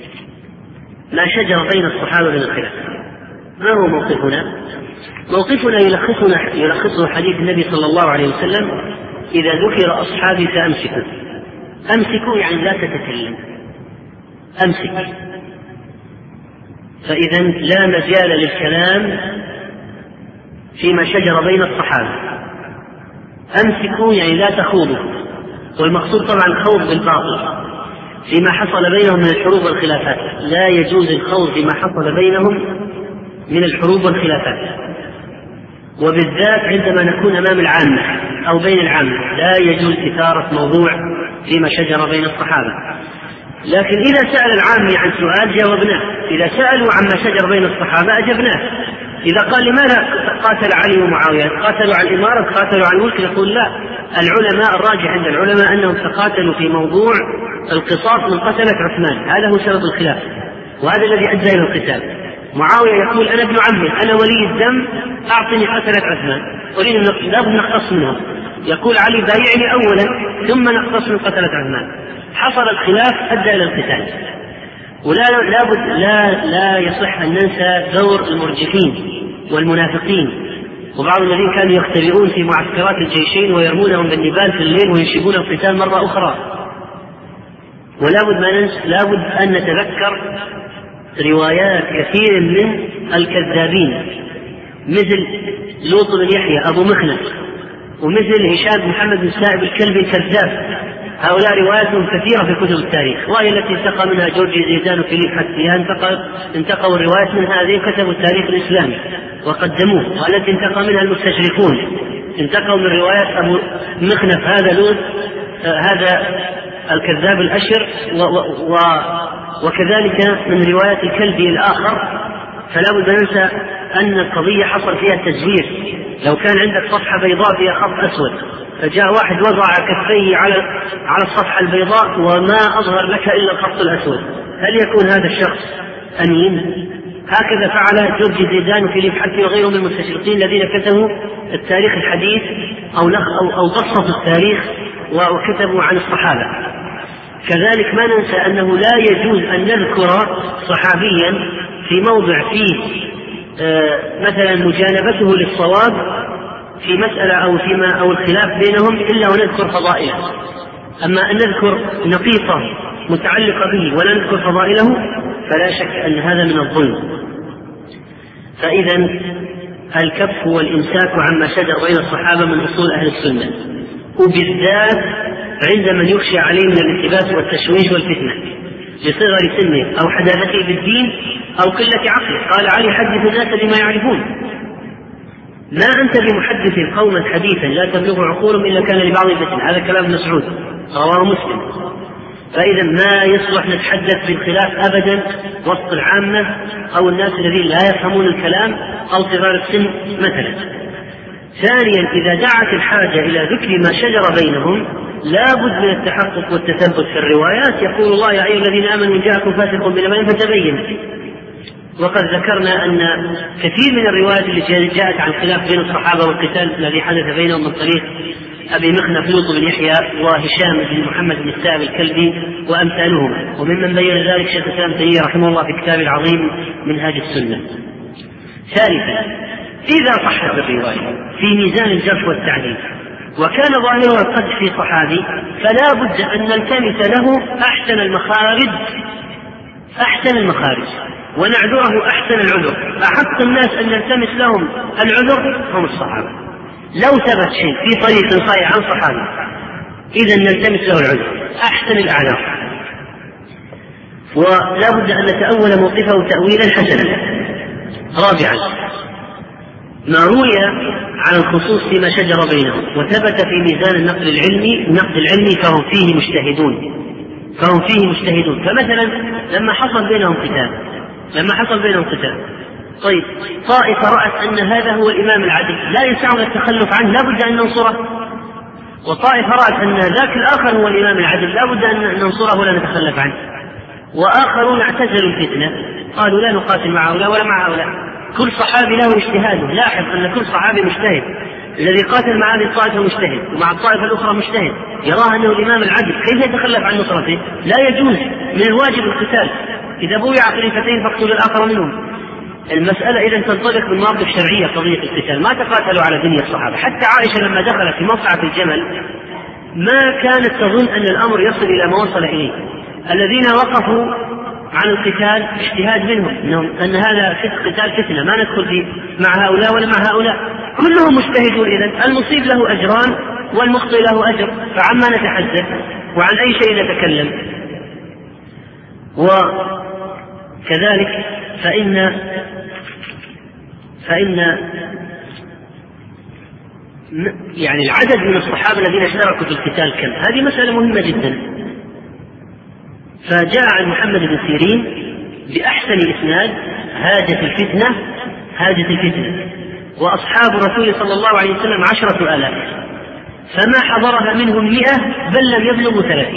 ما شجر بين الصحابة من الخلاف. ما هو موقفنا؟ موقفنا يلخصه حديث النبي صلى الله عليه وسلم: إذا ذكر أصحابي فأمسكوا. أمسكوا يعني لا تتكلم، أمسك. فإذا لا مجال للكلام فيما شجر بين الصحابة. أمسكوا يعني لا تخوضوا، والمقصود طبعا الخوض بالباطل فيما حصل بينهم من الحروب والخلافات. لا يجوز الخوض فيما حصل بينهم من الحروب والخلافات، وبالذات عندما نكون أمام العامة أو بين العامة لا يجوز إثارة موضوع فيما شجر بين الصحابة. لكن إذا سأل العامي عن سؤال جاوبناه، إذا سألوا عما شجر بين الصحابة أجبناه. إذا قال لماذا قاتل علي ومعاوية؟ قاتلوا عن الإمارة، قاتلوا عن الملك؟ نقول لا، العلماء الراجح عند العلماء أنهم تقاتلوا في موضوع القصاص من قتلة عثمان، هذا هو سبب الخلاف وهذا الذي أدى إلى القتال. معاوية يقول أنا ابن عمه، أنا ولي الدم، أعطني قتلة عثمان، أريد لابد نقتص منهم. يقول علي بايعني أولا ثم نقتص من قتلة عثمان. حصل الخلاف أدى إلى القتال. لا يصح أن ننسى دور المرجفين والمنافقين وبعض الذين كانوا يختبئون في معسكرات الجيشين ويرمونهم بالنبال في الليل وينشبون القتال مرة أخرى. لابد أن نتذكر روايات كثير من الكذابين مثل لوط بن يحيى أبو مخنث، ومثل هشام محمد بن سائب الكلبي الكذاب. هؤلاء رواياتهم كثيرة في كتب التاريخ، وهي التي انتقى منها جورجي زيدان وفيليب حتيان، انتقوا الروايات من هذه كتبوا التاريخ الإسلامي وقدموه، والتي انتقى منها المستشرقون انتقوا من روايات أبو مخنف هذا لوط هذا الكذاب الأشر، وكذلك من روايات الكلبي الآخر. فلا بد أن ننسى أن القضية حصل فيها تزوير. لو كان عندك صفحة بيضاء فيها خط أسود فجاء واحد وضع كفيه على الصفحة البيضاء وما أظهر لك إلا الخط الأسود، هل يكون هذا الشخص أمين؟ هكذا فعل جورجي زيدان وفيليب حتي وغيرهم من المستشرقين الذين كتبوا التاريخ الحديث أو بسطوا التاريخ وكتبوا عن الصحابة. كذلك ما ننسى أنه لا يجوز أن نذكر صحابيا في موضع فيه مثلا مجانبته للصواب في مسألة أو الخلاف بينهم إلا ونذكر فضائله. أما أن نذكر نقيصة متعلقة به ولا نذكر فضائله فلا شك أن هذا من الظلم. فإذا الكف والإمساك عما شجر بين الصحابة من أصول أهل السنة، وبالذات عند من يخشى عليه من الالتباس والتشويش والفتنة لصغر سنه أو حداثته بالدين أو قلة عقله. قال علي حدث الناس بما يعرفون. ما أنت بمحدث قوما حديثا لا تبلغ عقولهم إلا كان لبعض فتنة. هذا كلام مسعود رواه مسلم. فإذا ما يصلح نتحدث بالخلاف أبدا وسط العامة أو الناس الذين لا يفهمون الكلام أو صغار السن مثلا. ثانيا إذا دعت الحاجة إلى ذكر ما شجر بينهم لا بد من التحقق والتثبت في الروايات. يقول الله يا أيها الذين آمنوا إن جاءكم فاسق بنبأ فتبين. وقد ذكرنا أن كثير من الروايات اللي جاءت عن الخلاف بين الصحابة والقتال الذي حدث بينهم من طريق أبي مخنف لوط بن يحيى وهشام بن محمد بن السائب الكلبي وأمثالهما، وممن بين ذلك شيخ الإسلام ابن تيمية رحمه الله في كتابه العظيم منهاج السنة. ثالثا إذا صحت الرواية في ميزان الجرح والتعديل وكان ظاهرها القدح في صحابي فلا بد أن نلتمس له أحسن المخارج ونعذره أحسن العذر. أحق الناس أن نلتمس لهم العذر هم الصحابة. لو ثبت شيء في طريق صحيح عن صحابي إذا نلتمس له العذر أحسن الأعذار، ولا بد أن نتأول موقفه تأويلا حسنا. رابعا ما روي عن الخصوص فيما شجر بينهم وثبت في ميزان النقد العلمي فهم فيه مجتهدون. فمثلا لما حصل بينهم قتال طيب طائفة رأت أن هذا هو الإمام العدل لا يسعنا التخلف عنه لا بد أن ننصره، وطائفة رأت أن ذاك الآخر هو الإمام العدل لا بد أن ننصره ولا نتخلف عنه، وآخرون اعتزلوا الفتنة قالوا لا نقاتل مع هؤلاء ولا مع هؤلاء. كل صحابي له اجتهاده. لاحظ أن كل صحابي مجتهد، الذي قاتل مع هذه الطائفة مجتهد ومع الطائفة الأخرى مجتهد يراه أنه الإمام العدل، كيف يتخلف عن نصرته؟ لا يجوز، من الواجب القتال. إذا بويع خليفتين فاقتل الآخر منهم. المسألة إذا تنطلق من مواقف شرعية قضية القتال، ما تقاتلوا على دنيا الصحابة. حتى عائشة لما دخلت في مصعد الجمل ما كانت تظن أن الأمر يصل إلى ما وصل إليه. الذين وقفوا عن القتال اجتهاد منهم أن هذا قتال فتنة، ما ندخل فيه مع هؤلاء ولا مع هؤلاء، كلهم مجتهدون. إذن المصيب له أجران والمخطئ له أجر، فعما نتحدث وعن أي شيء نتكلم. وكذلك فإن يعني العدد من الصحابة الذين اشتركوا في القتال كم، هذه مسألة مهمة جدا. فجاء عن محمد بن سيرين بأحسن إسناد: هاجت الفتنة وأصحاب رسول صلى الله عليه وسلم 10,000 فما حضرها منهم 100 بل لم يبلغوا 30.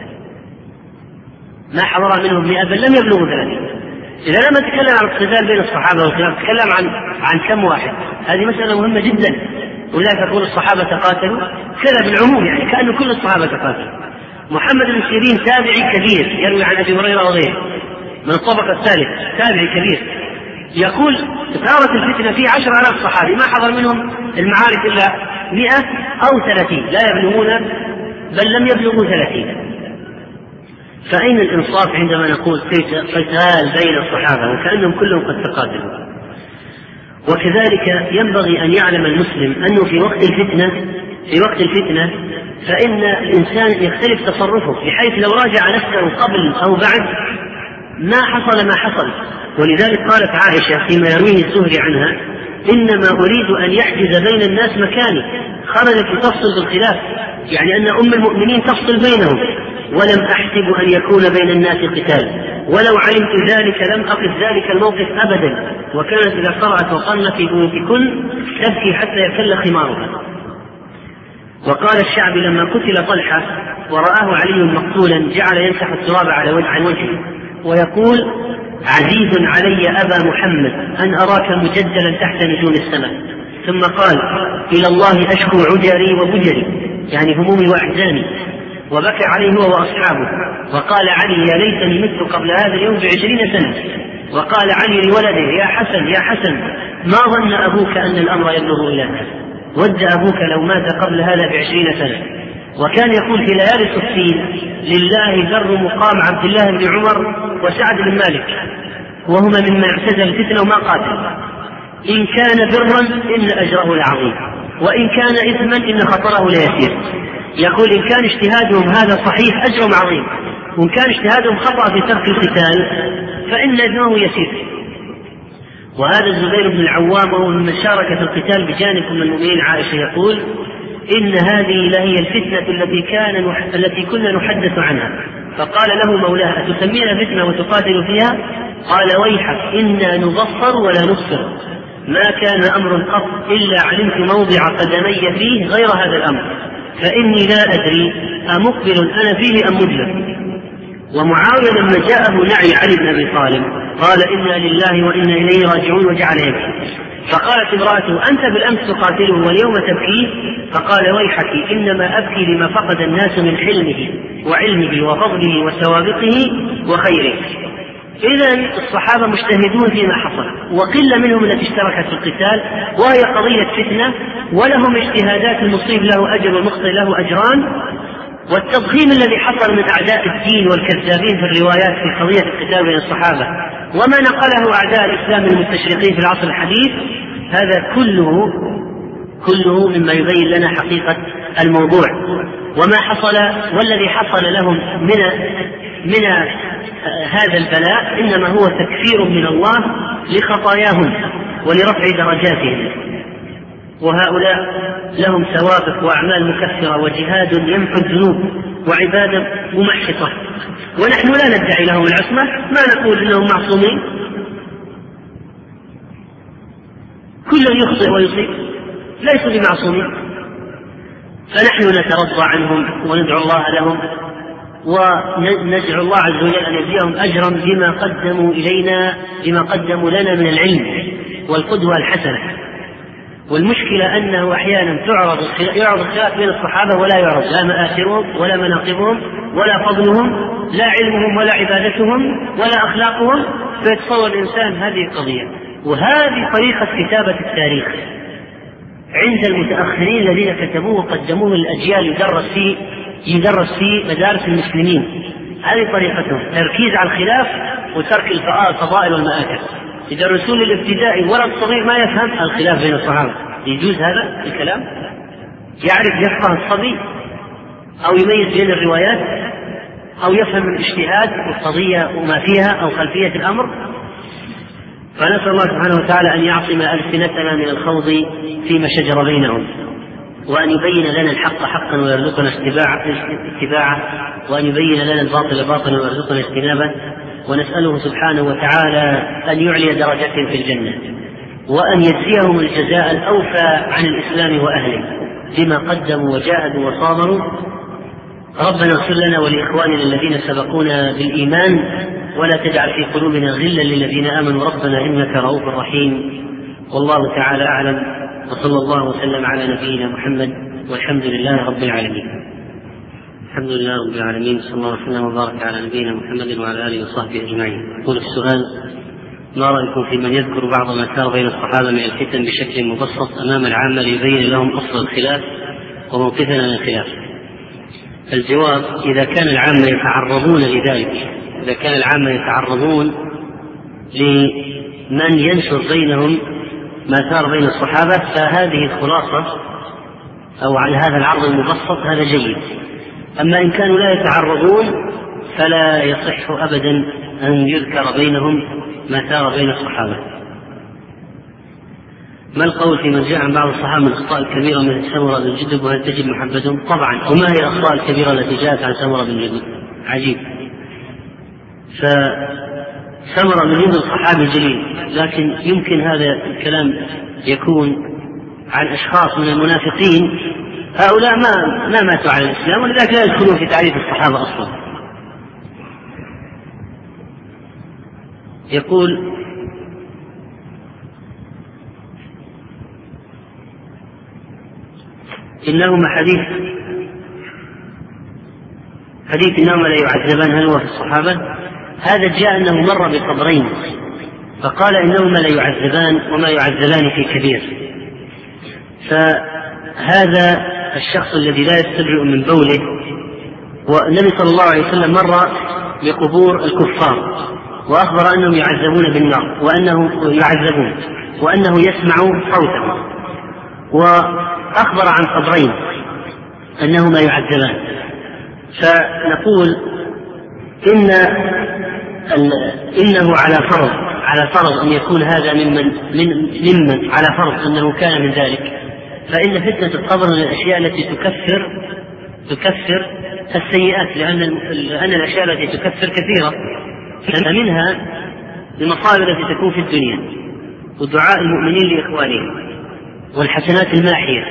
ما حضرها منهم 100 بل لم يبلغوا 30. إذا لم نتكلم عن القتال بين الصحابة والخلاف، نتكلم عن كم واحد. هذه مسألة مهمة جدا. ولذلك تقول الصحابة تقاتلوا كذا بالعموم، يعني كأن كل الصحابة تقاتلوا. محمد بن سيرين تابعي كبير يروي عن أبي هريرة وغيره من الطبقة الثالثة، تابعي كبير، يقول ثارت الفتنة في 10,000 صحابي ما حضر منهم المعارك إلا 100 أو 30 لا يبلغون بل لم يبلغوا 30. فأين الإنصاف عندما نقول قتال بين الصحابة وكأنهم كلهم قد تقاتلوا؟ وكذلك ينبغي أن يعلم المسلم أنه في وقت الفتنة فإن الإنسان يختلف تصرفه، بحيث لو راجع نفسه قبل أو بعد ما حصل. ولذلك قالت عائشة فيما يرويه الزهري عنها: إنما أريد أن يحجز بين الناس مكاني. خرجت لتفصل بالخلاف، يعني أن أم المؤمنين تفصل بينهم، ولم أحسب أن يكون بين الناس قتال، ولو علمت ذلك لم أقف ذلك الموقف أبدا. وكانت إذا قرأت وقرن في بيوتكن تبكي حتى يكل خمارها. وقال الشعبي لما قتل طلحة ورآه علي مقتولا جعل يمسح التراب عن وجهه ويقول: عزيز علي أبا محمد أن أراك مجدلا تحت نجوم السماء. ثم قال: إلى الله أشكو عجري وبجري، يعني همومي وأحزاني. وبكى عليه هو وأصحابه. وقال علي: يا ليتني مت قبل هذا اليوم ب20 سنة. وقال علي لولده: يا حسن ما ظن أبوك أن الأمر يبلغ إلى هذا؟ ود أبوك لو مات قبل هذا ب20 سنة. وكان يقول في ليالي الصفين: لله ذر مقام عبد الله بن عمر وسعد بن مالك، وهما مما اعتزل الفتنة وما قاتل. إن كان برا إن أجره لعظيم، وإن كان إثما إن خطره ليسير. يقول: إن كان اجتهادهم هذا صحيح أجرهم عظيم، وإن كان اجتهادهم خطأ في ترك القتال فإن أجره يسير. وهذا الزبير بن العوام وهو من شارك في القتال بجانب أم المؤمنين عائشة يقول: إن هذه لهي الفتنة التي كنا نحدث عنها. فقال له مولاه: أتسمينا فتنة وتقاتل فيها؟ قال: ويحك، إنا نظفر ولا نبصر، ما كان أمر قط إلا علمت موضع قدمي فيه غير هذا الأمر، فإني لا أدري أمقبل أنا فيه أم مدبر. ومعاوية لما جاءه نعي علي بن أبي طالب قال: إنا لله وإنا إليه راجعون، وجعل يبكي. فقالت امرأته: أنت بالأمس تقاتله واليوم تبكيه؟ فقال: ويحك، إنما أبكي لما فقد الناس من حلمه وعلمه وفضله وسوابقه وخيره. إذن الصحابة مجتهدون فيما حصل، وقلة منهم التي اشتركت في القتال، وهي قضية فتنة، ولهم اجتهادات، المصيب له أجر والمخطئ له أجران. والتضخيم الذي حصل من أعداء الدين والكذابين في الروايات في قضية القتال بين الصحابة وما نقله أعداء الإسلام المستشرقين في العصر الحديث، هذا كله مما يبين لنا حقيقة الموضوع وما حصل. والذي حصل لهم من هذا البلاء إنما هو تكفير من الله لخطاياهم ولرفع درجاتهم. وهؤلاء لهم سوابق وأعمال مكفرة وجهاد يمحو الذنوب وعبادة ممحصة، ونحن لا ندعي لهم العصمة، ما نقول إنهم معصومين، كل يخطئ ويصيب، ليسوا بمعصومين. فنحن نترضى عنهم وندعو الله لهم، وندعو الله عز وجل أن يجزيهم أجرا بما قدموا لنا من العلم والقدوة الحسنة. والمشكلة أنه أحيانا يعرض الخلاف بين الصحابة ولا يعرض لا مآثرهم ولا مناقبهم ولا فضلهم، لا علمهم ولا عبادتهم ولا أخلاقهم، فيتصور الإنسان هذه قضية. وهذه طريقة كتابة التاريخ عند المتأخرين الذين كتبوه وقدموه للأجيال يدرس في مدارس المسلمين. هذه طريقتهم، تركيز على الخلاف وترك الفضائل والمآثر. يدرسون للابتدائي ولد صغير ما يفهم الخلاف بين الصحابة، يجوز هذا الكلام؟ يفقه الصبي أو يميز بين الروايات أو يفهم الاجتهاد والقضية وما فيها أو خلفية الأمر؟ فنسأل الله سبحانه وتعالى أن يعصم ألسنتنا من الخوض فيما شجر بينهم، وأن يبين لنا الحق حقا ويرزقنا اتباعه، وأن يبين لنا الباطل باطلا ويرزقنا اجتنابه. ونسأله سبحانه وتعالى أن يعلي درجتهم في الجنة، وأن يجزيهم الجزاء الأوفى عن الإسلام وأهله بما قدموا وجاهدوا وصابروا. ربنا اغفر لنا ولإخواننا الذين سبقونا بالإيمان، ولا تجعل في قلوبنا غلا للذين آمنوا ربنا إنك رؤوف رحيم. والله تعالى أعلم، وصلى الله وسلم على نبينا محمد، والحمد لله رب العالمين. الحمد لله رب العالمين، صلى الله وسلم وبارك على نبينا محمد وعلى آله وصحبه أجمعين. يقول السؤال: ما رأيكم في من يذكر بعض ما سار بين الصحابة من الفتن بشكل مبسط أمام العامة ليبين لهم أصل الخلاف وموقفنا من الخلاف؟ الجواب: إذا كان العامة يتعرضون لذلك، إذا كان العامة يتعرضون لمن ينشر بينهم ما سار بين الصحابة، فهذه الخلاصة أو على هذا العرض المبسط هذا جيد. أما إن كانوا لا يتعرضون فلا يصح أبدا أن يذكر بينهم ما سار بين الصحابة. ما القول في من جاء عن بعض الصحابة من الأخطاء الكبيرة من سمرة بن جندب، وهل تجب محبتهم؟ طبعا. وما هي الأخطاء الكبيرة التي جاءت عن سمرة بن جندب؟ عجيب. فسمرة بن جندب صحابي جليل، لكن يمكن هذا الكلام يكون عن أشخاص من المنافقين، هؤلاء ما ماتوا على الإسلام، ولذلك لا يدخلون في تعريف الصحابة أصلا. يقول: إنهما حديث إنهما لا يعذبان، هل هو في الصحابة؟ هذا جاء أنه مر بقبرين فقال إنهما لا يعذبان وما يعذبان في كبير. فهذا الشخص الذي لا يستبرئ من بوله، والنبي صلى الله عليه وسلم مر بقبور الكفار وأخبر أنهم يعذبون بالنار وأنه يسمع صوتهم، وأخبر عن قبرين أنهما يعذبان. فنقول إنه على فرض أن يكون هذا ممن على فرض أنه كان من ذلك، فإن فتنة القبر من الأشياء التي تكفر السيئات، لأن الأشياء التي تكفر كثيرة، فمنها المصائب التي تكون في الدنيا، ودعاء المؤمنين لإخوانهم، والحسنات الماحية،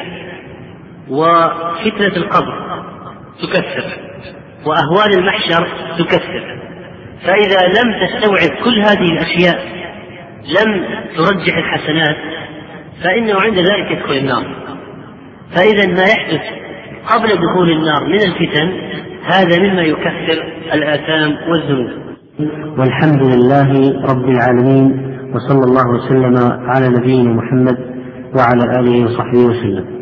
وفتنة القبر تكفر، وأهوال المحشر تكفر. فإذا لم تستوعب كل هذه الأشياء، لم ترجح الحسنات، فإنه عند ذلك يدخل النار. فإذا ما يحدث قبل دخول النار من الفتن هذا مما يكفر الآثام والذنوب. والحمد لله رب العالمين، وصلى الله وسلم على نبينا محمد وعلى آله وصحبه وسلم.